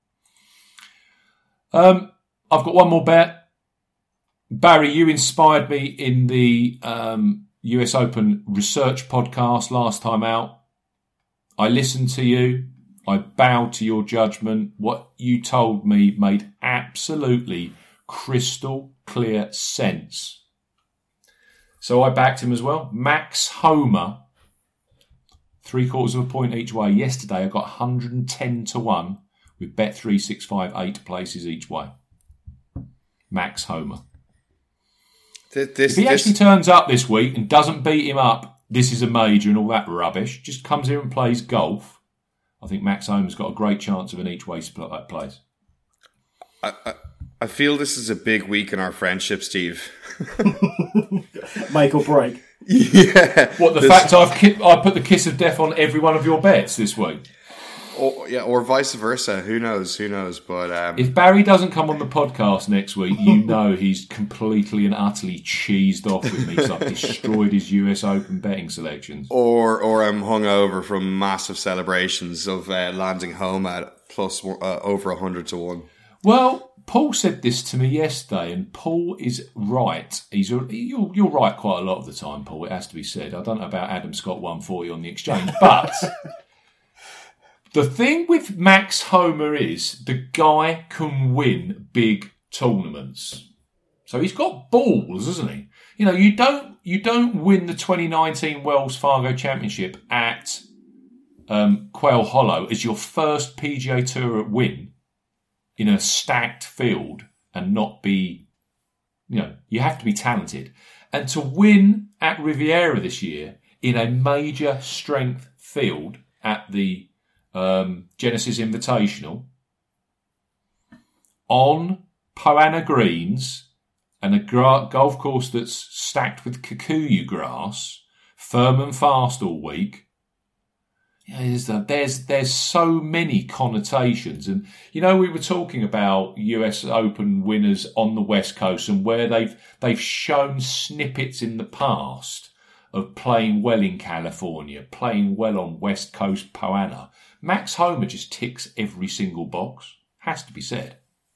Um, I've got one more bet. Barry, you inspired me in the um, U S Open research podcast last time out. I listened to you. I bowed to your judgment. What you told me made absolutely crystal clear sense. So I backed him as well. Max Homa, three quarters of a point each way. Yesterday I got one hundred ten to one with Bet three sixty-five, eight places each way. Max Homa. This, this, if he this... actually turns up this week and doesn't beat him up, this is a major and all that rubbish, just comes here and plays golf, I think Max Homa's got a great chance of an each way split that plays. I, I, I feel this is a big week in our friendship, Steve. Make or break. Yeah. What, the this... fact I've ki- I put the kiss of death on every one of your bets this week? Or, yeah, or vice versa. Who knows? Who knows? But um... if Barry doesn't come on the podcast next week, you know he's completely and utterly cheesed off with me because I've destroyed his U S Open betting selections. Or, or I'm hungover from massive celebrations of uh, landing home at plus uh, over a hundred to one. Well, Paul said this to me yesterday, and Paul is right. He's a, you're, you're right quite a lot of the time, Paul. It has to be said. I don't know about Adam Scott one forty on the exchange, but. The thing with Max Homa is the guy can win big tournaments. So he's got balls, hasn't he? You know, you don't you don't win the twenty nineteen Wells Fargo Championship at um, Quail Hollow as your first P G A Tour win in a stacked field and not be, you know, you have to be talented. And to win at Riviera this year in a major strength field at the Um, Genesis Invitational on Poana greens and a gra- golf course that's stacked with kikuyu grass, firm and fast all week. Yeah, there's, a, there's there's so many connotations, and you know we were talking about U S Open winners on the West Coast and where they've they've shown snippets in the past of playing well in California, playing well on West Coast Poana. Max Homa just ticks every single box. Has to be said.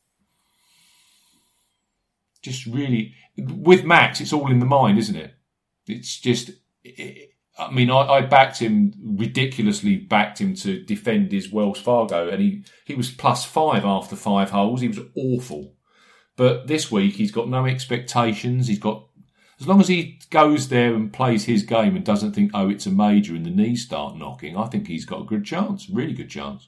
Just really, with Max, it's all in the mind, isn't it? It's just, it, I mean, I, I backed him, ridiculously backed him to defend his Wells Fargo, and he, he was plus five after five holes. He was awful. But this week, he's got no expectations. He's got, as long as he goes there and plays his game and doesn't think, oh, it's a major and the knees start knocking, I think he's got a good chance, really good chance.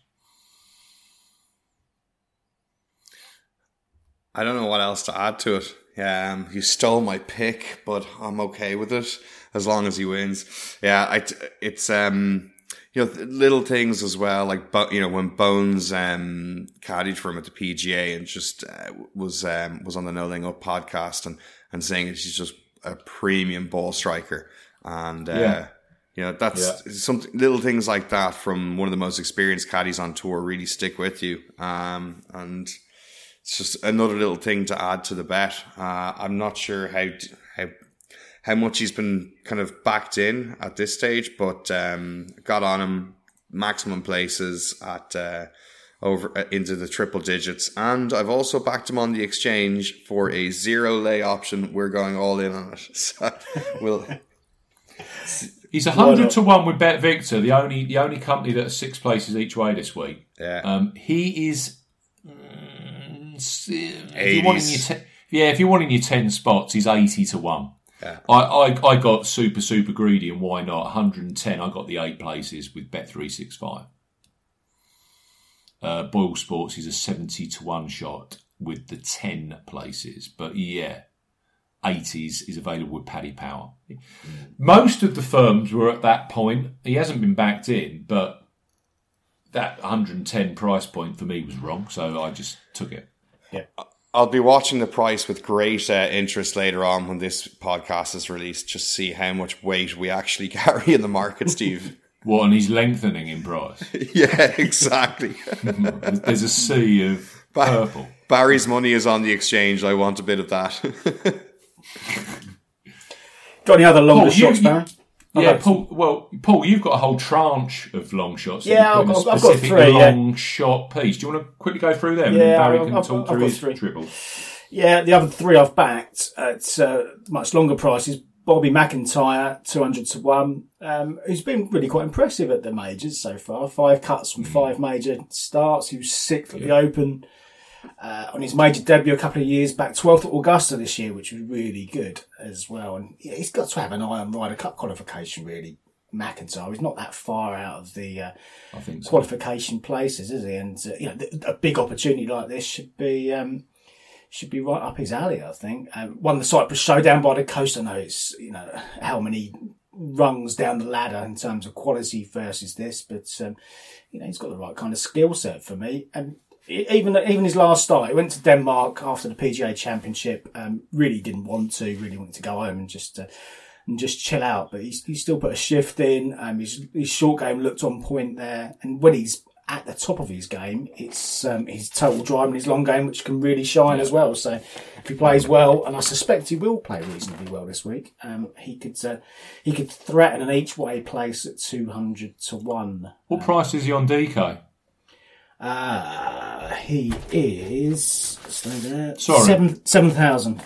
I don't know what else to add to it. Um, you stole my pick, but I'm okay with it as long as he wins. Yeah, I, it's um, you know, little things as well, like you know when Bones um caddied for him at the P G A and just uh, was um was on the No Laying Up podcast and and saying that he's just a premium ball striker, and uh, yeah. you know that's yeah. something. Little things like that from one of the most experienced caddies on tour really stick with you. Um, and it's just another little thing to add to the bet. Uh, I'm not sure how how how much he's been kind of backed in at this stage, but um, got on him maximum places at. Uh, over uh, into the triple digits, and I've also backed him on the exchange for a zero lay option. We're going all in on it. So we'll. He's a hundred to one with Bet Victor, the only the only company that has six places each way this week. Yeah, um, he is. Mm, if you're wanting your te- yeah, if you're wanting your ten spots, he's eighty to one. Yeah. I, I I got super super greedy, and why not? one hundred and ten. I got the eight places with Bet three sixty-five. Uh, Boyle Sports is a seventy to one shot with the ten places. But yeah, eighties is available with Paddy Power. Mm. Most of the firms were at that point. He hasn't been backed in, but that one hundred and ten price point for me was wrong, so I just took it. Yeah. I'll be watching the price with great uh, interest later on when this podcast is released, just see how much weight we actually carry in the market, Steve. What, and he's lengthening in price? Yeah, exactly. There's a sea of purple. Barry's money is on the exchange. I want a bit of that. Got any other longer oh, shots, you, Barry? Yeah, I've Paul. Well, Paul, you've got a whole tranche of long shots. that Yeah, you put in I've a got- I've got specific three, yeah. long shot piece. Do you want to quickly go through them? Yeah, and then Barry I've- can I've- talk I've through got his three. dribbles. Yeah, the other three I've backed at uh, much longer prices. Bobby McIntyre, two hundred to one, um, who's been really quite impressive at the majors so far. Five cuts from five major starts. He was sixth at the Open. Uh, on his major debut a couple of years back, twelfth at Augusta this year, which was really good as well. And yeah, he's got to have an eye on Ryder Cup qualification, really. McIntyre, he's not that far out of the uh, I think so. qualification places, is he? And uh, you know, th- a big opportunity like this should be um, should be right up his alley, I think. Um, won the Cyprus Showdown by the coast. I know it's you know how many rungs down the ladder in terms of quality versus this, but um, you know he's got the right kind of skill set for me. And even even his last start, he went to Denmark after the P G A Championship. Um, really didn't want to, really wanted to go home and just. Uh, and just chill out, but he's, he's still put a shift in. Um, his, his short game looked on point there, and when he's at the top of his game, it's um, his total drive and his long game, which can really shine as well. So if he plays well, and I suspect he will play reasonably well this week, um, he could uh, he could threaten an each way place at two hundred to one. What price is he on D K? Uh, he is stay there. Sorry. seven seven thousand.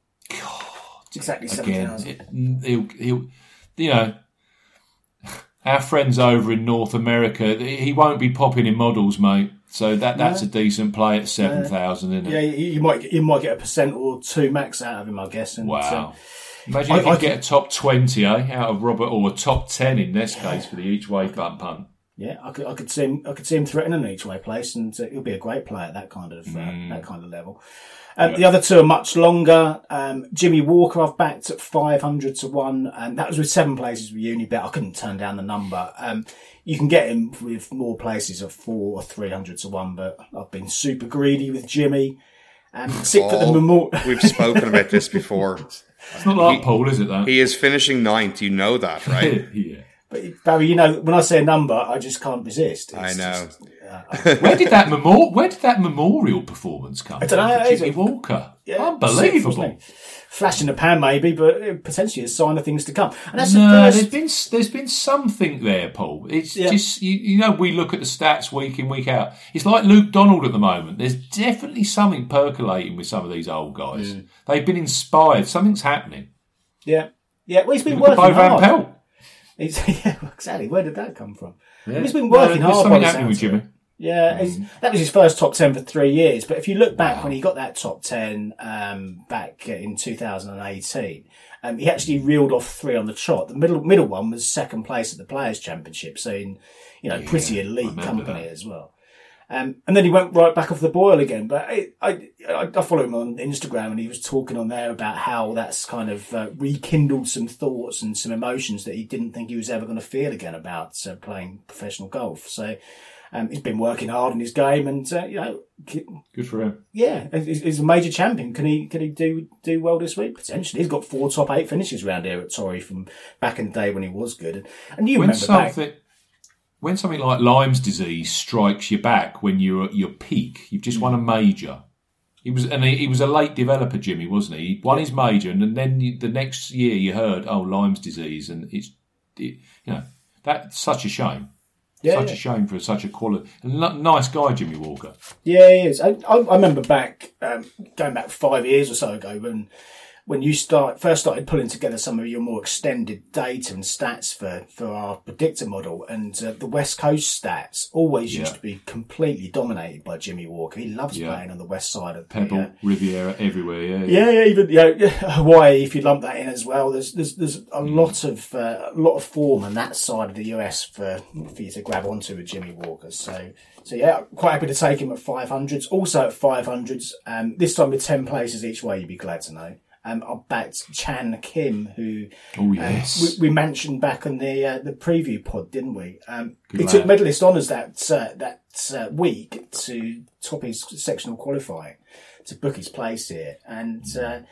Exactly seven Again, thousand. it, he'll, he'll, you know, our friends over in North America, he won't be popping in models, mate. So that that's No. a decent play at seven thousand, isn't it? Yeah, you, you might you might get a percent or two max out of him, I guess. And, Wow. uh, Imagine I- if you I get a top twenty, eh, out of Robert, or a top ten in this case for the each way punt punt. yeah, I could I could see him I could see him threatening an each way place, and uh, he'll be a great player at that kind of uh, Mm. that kind of level. Um, The other two are much longer. Um, Jimmy Walker, I've backed at five hundred to one, and that was with seven places with Unibet. I couldn't turn down the number. Um, you can get him with more places at four or three hundred to one, but I've been super greedy with Jimmy. And sixth at the Paul, Memorial. We've spoken about this before. It's not like He- Paul, is it, though? He is finishing ninth. You know that, right? yeah. But Barry, you know, when I say a number, I just can't resist. It's I know. just, uh, Where did that memorial? Where did that memorial performance come I don't know, from? for is Jimmy it- Walker, Yeah, unbelievable. wasn't it? Flash in the pan, maybe, but uh, potentially a sign of things to come. And that's No, the there's first. been there's been something there, Paul. It's Yeah. just you, you know we look at the stats week in week out. It's like Luke Donald at the moment. There's definitely something percolating with some of these old guys. Mm. They've been inspired. Something's happening. Yeah, yeah. Well, he's been Look at working Bo Van hard. Pelt. He's, yeah, exactly. Where did that come from? Yeah. He's been No, working there's hard. by something the happening with sounds of Jimmy. it. Yeah, he's- that was his first top ten for three years. But if you look back when he got that top ten um, back in two thousand eighteen, um, he actually reeled off three on the trot. The middle middle one was second place at the Players' Championship, so in you know pretty elite remember company that. as well. Um, and then he went right back off the boil again. But I, I, I I follow him on Instagram, and he was talking on there about how that's kind of uh, rekindled some thoughts and some emotions that he didn't think he was ever going to feel again about uh, playing professional golf. So um, he's been working hard in his game, and uh, you know, c- Good for him. yeah, he's, he's a major champion. Can he can he do do well this week? Potentially, he's got four top eight finishes around here at Torrey from back in the day when he was good. And you When remember back. something when something like Lyme's disease strikes you back when you're at your peak, you've just won a major. He was, and he, he was a late developer, Jimmy, wasn't he? He won his major, and then you, the next year you heard, oh, Lyme's disease, and it's, it, you know, that's such a shame. Yeah, such yeah. a shame for such a quality, and lo- nice guy, Jimmy Walker. Yeah, he is. I, I, I remember back, um, going back five years or so ago when, when you start, first started pulling together some of your more extended data and stats for, for our predictor model, and uh, the West Coast stats always used Yeah. to be completely dominated by Jimmy Walker. He loves Yeah. playing on the west side of the, Pebble, uh, Riviera, everywhere. Yeah, Yeah, yeah, even you know, Hawaii. If you lump that in as well, there's there's there's a lot of uh, a lot of form on that side of the U S for for you to grab onto with Jimmy Walker. So so yeah, quite happy to take him at five hundreds. Also at five hundreds, um, this time with ten places each way. You'd be glad to know. Um, I backed Chan Kim, who Oh uh, yes. we, we mentioned back on the uh, the preview pod, didn't we? Um, Good he lad. took medalist honours that uh, that uh, week to top his sectional qualifying to book his place here, and uh,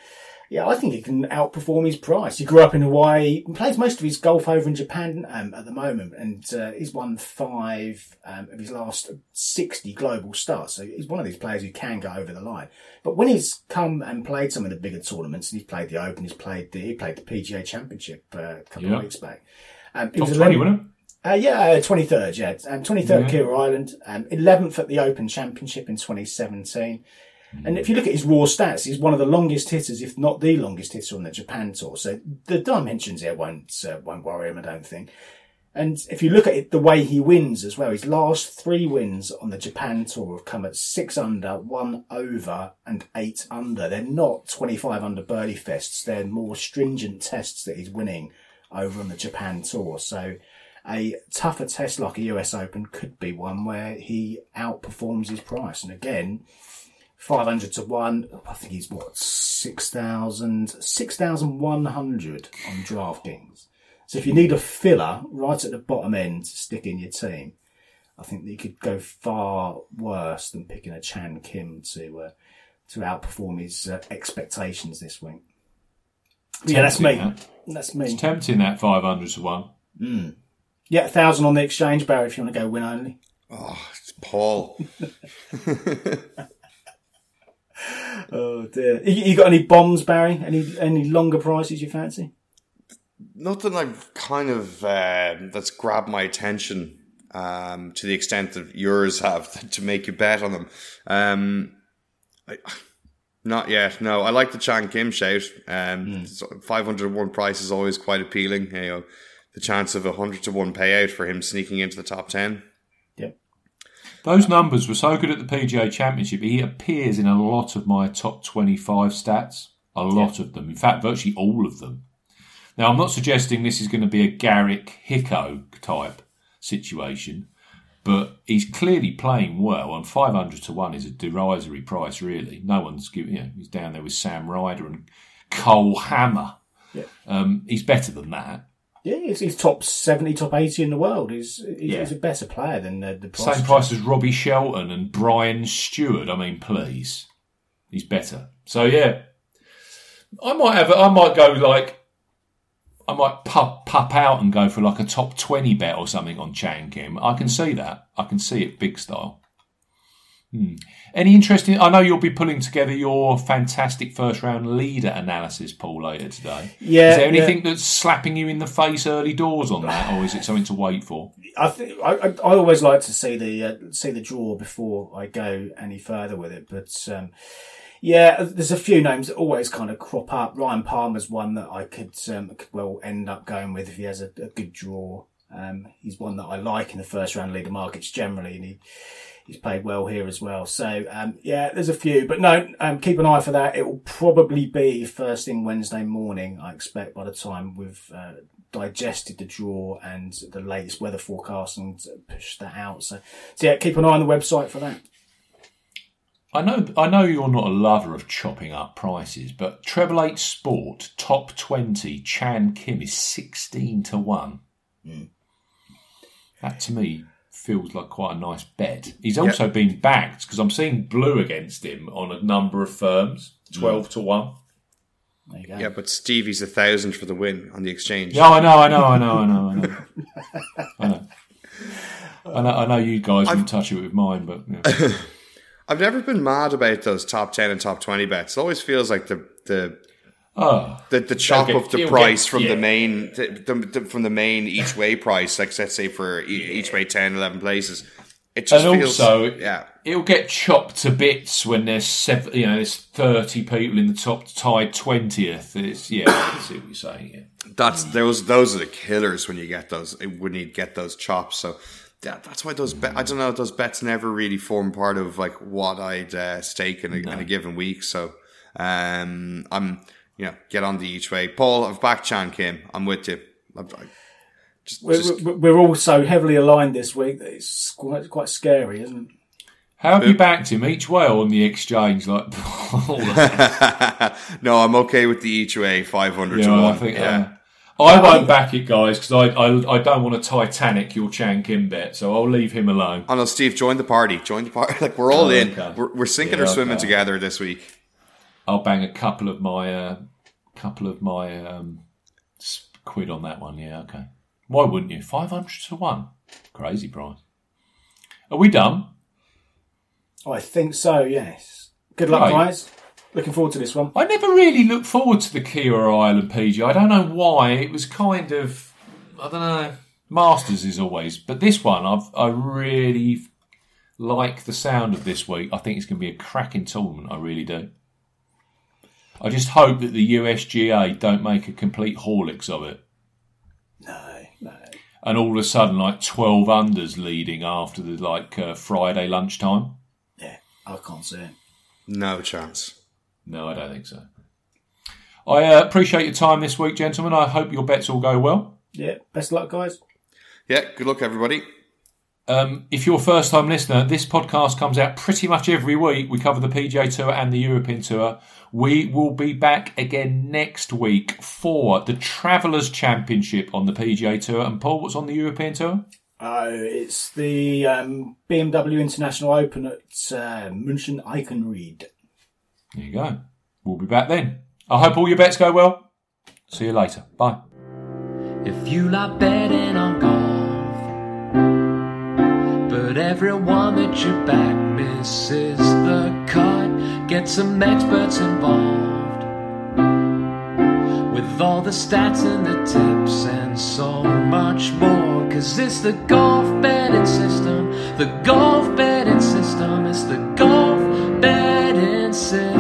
Yeah, I think he can outperform his price. He grew up in Hawaii, plays most of his golf over in Japan um, at the moment, and uh, he's won five um, of his last sixty global starts. So he's one of these players who can go over the line. But when he's come and played some of the bigger tournaments, and he's played the Open, he's played the he played the P G A Championship uh, a couple Yeah. of weeks back. Um, he Top was twenty, eleven wasn't it? Uh, yeah, uh, twenty-third, yeah. Um, twenty-third Yeah. Kira Island, um, eleventh at the Open Championship in twenty seventeen. And if you look at his raw stats, he's one of the longest hitters, if not the longest hitter on the Japan Tour. So the dimensions here won't, uh, won't worry him, I don't think. And if you look at it, the way he wins as well, his last three wins on the Japan Tour have come at six under, one over, and eight under. They're not twenty-five under birdie fests. They're more stringent tests that he's winning over on the Japan Tour. So a tougher test like a U S Open could be one where he outperforms his price. And again, five hundred to one, I think he's what, six thousand, six thousand one hundred on DraftKings. So if you need a filler right at the bottom end to stick in your team, I think that you could go far worse than picking a Chan Kim to uh, to outperform his uh, expectations this week. Yeah, that's me. That. That's me. It's tempting, that five hundred to one. Mm. Yeah, a thousand on the exchange, Barry, if you want to go win only. Oh, it's Paul. Oh dear. You, you got any bombs, Barry? Any any longer prices you fancy? Nothing I've kind of uh, that's grabbed my attention um, to the extent that yours have to make you bet on them. Um, I, not yet. No, I like the Chan Kim shout. Um, mm. five hundred to one price is always quite appealing. You know, the chance of a hundred to one payout for him sneaking into the top ten. Yep. Those numbers were so good at the P G A Championship. He appears in a lot of my top twenty-five stats. A lot yeah. of them. In fact, virtually all of them. Now, I'm not suggesting this is going to be a Garrick Hicko type situation, but he's clearly playing well, and five hundred to one is a derisory price, really. No one's giving, you know, he's down there with Sam Ryder and Cole Hammer. Yeah. Um, he's better than that. Yeah, he's, he's top seventy, top eighty in the world. He's he's, yeah. he's a better player than uh, the price. Same price as Robbie Shelton and Brian Stewart. I mean, please. He's better. So, yeah. I might have, I might go like, I might pop, pop out and go for like a top twenty bet or something on Chan Kim. I can see that. I can see it big style. Hmm. Any interesting... I know you'll be pulling together your fantastic first round leader analysis, Paul, later today. Yeah. Is there anything yeah. that's slapping you in the face early doors on that, or is it something to wait for? I think I, I, I always like to see the uh, see the draw before I go any further with it, but... Um, Yeah, there's a few names that always kind of crop up. Ryan Palmer's one that I could, um, could well end up going with if he has a, a good draw. Um, he's one that I like in the first round leader markets generally, and he, he's played well here as well. So, um, yeah, there's a few, but no, um, keep an eye for that. It will probably be first thing Wednesday morning, I expect, by the time we've uh, digested the draw and the latest weather forecast and pushed that out. So, so yeah, keep an eye on the website for that. I know I know you're not a lover of chopping up prices, but Treble Eight Sport, top twenty, Chan Kim is sixteen to one. Mm. That to me feels like quite a nice bet. He's also yep. been backed, because I'm seeing blue against him on a number of firms, twelve mm. to one. There you go. Yeah, but Stevie's a thousand for the win on the exchange. Yeah, I know, I know, I know, I know, I know. I know. I know, I know you guys wouldn't touch it with mine, but... Yeah. I've never been mad about those top ten and top twenty bets. It always feels like the the oh, the, the chop get, of the price get, from yeah. the main the, the, the, from the main each way price. Like let's say for each way ten, eleven places. It just and feels also, yeah. It'll get chopped to bits when there's seven, you know, there's thirty people in the top tied twentieth. It's yeah, I see what you're saying. Yeah. That's those those are the killers when you get those when you get those chops. So. Yeah, that's why those bet. I don't know. Those bets never really form part of like what I'd uh, stake in a, no. in a given week. So, um, I'm you know get on the each way. Paul, I've backed Chan Kim. I'm with you. I, I just, we're, just... we're all so heavily aligned this week that it's quite quite scary, isn't it? How have you backed him each way on the exchange? Like, no, I'm okay with the each way five hundred yeah, to one. I think, yeah. Uh, I won't back it, guys, because I, I I don't want to Titanic your Chan Kim bet, so I'll leave him alone. Oh no, Steve, join the party. Join the party. Like we're all oh, in. Okay. We're, we're sinking yeah, or swimming okay. together this week. I'll bang a couple of my uh, couple of my um, quid on that one. Yeah, okay. Why wouldn't you? five hundred to one. Crazy price. Are we done? I think so, yes. Good luck, Right. guys. Looking forward to this one. I never really looked forward to the Kia Island P G A. I don't know why. It was kind of, I don't know, Masters is always. But this one, I've, I really like the sound of this week. I think it's going to be a cracking tournament. I really do. I just hope that the U S G A don't make a complete Horlicks of it. No, no. And all of a sudden, like twelve unders leading after the like uh, Friday lunchtime. Yeah, I can't see it. No chance. No, I don't think so. I uh, appreciate your time this week, gentlemen. I hope your bets all go well. Yeah, best of luck, guys. Yeah, good luck, everybody. Um, if you're a first-time listener, this podcast comes out pretty much every week. We cover the P G A Tour and the European Tour. We will be back again next week for the Travellers' Championship on the P G A Tour. And Paul, what's on the European Tour? Oh, it's the um, B M W International Open at uh, München Eichenried. There you go. We'll be back then. I hope all your bets go well. See you later. Bye. If you like betting on golf, but everyone that you back misses the cut, get some experts involved with all the stats and the tips and so much more. Cause it's the golf betting system, the golf betting system, it's the golf betting system.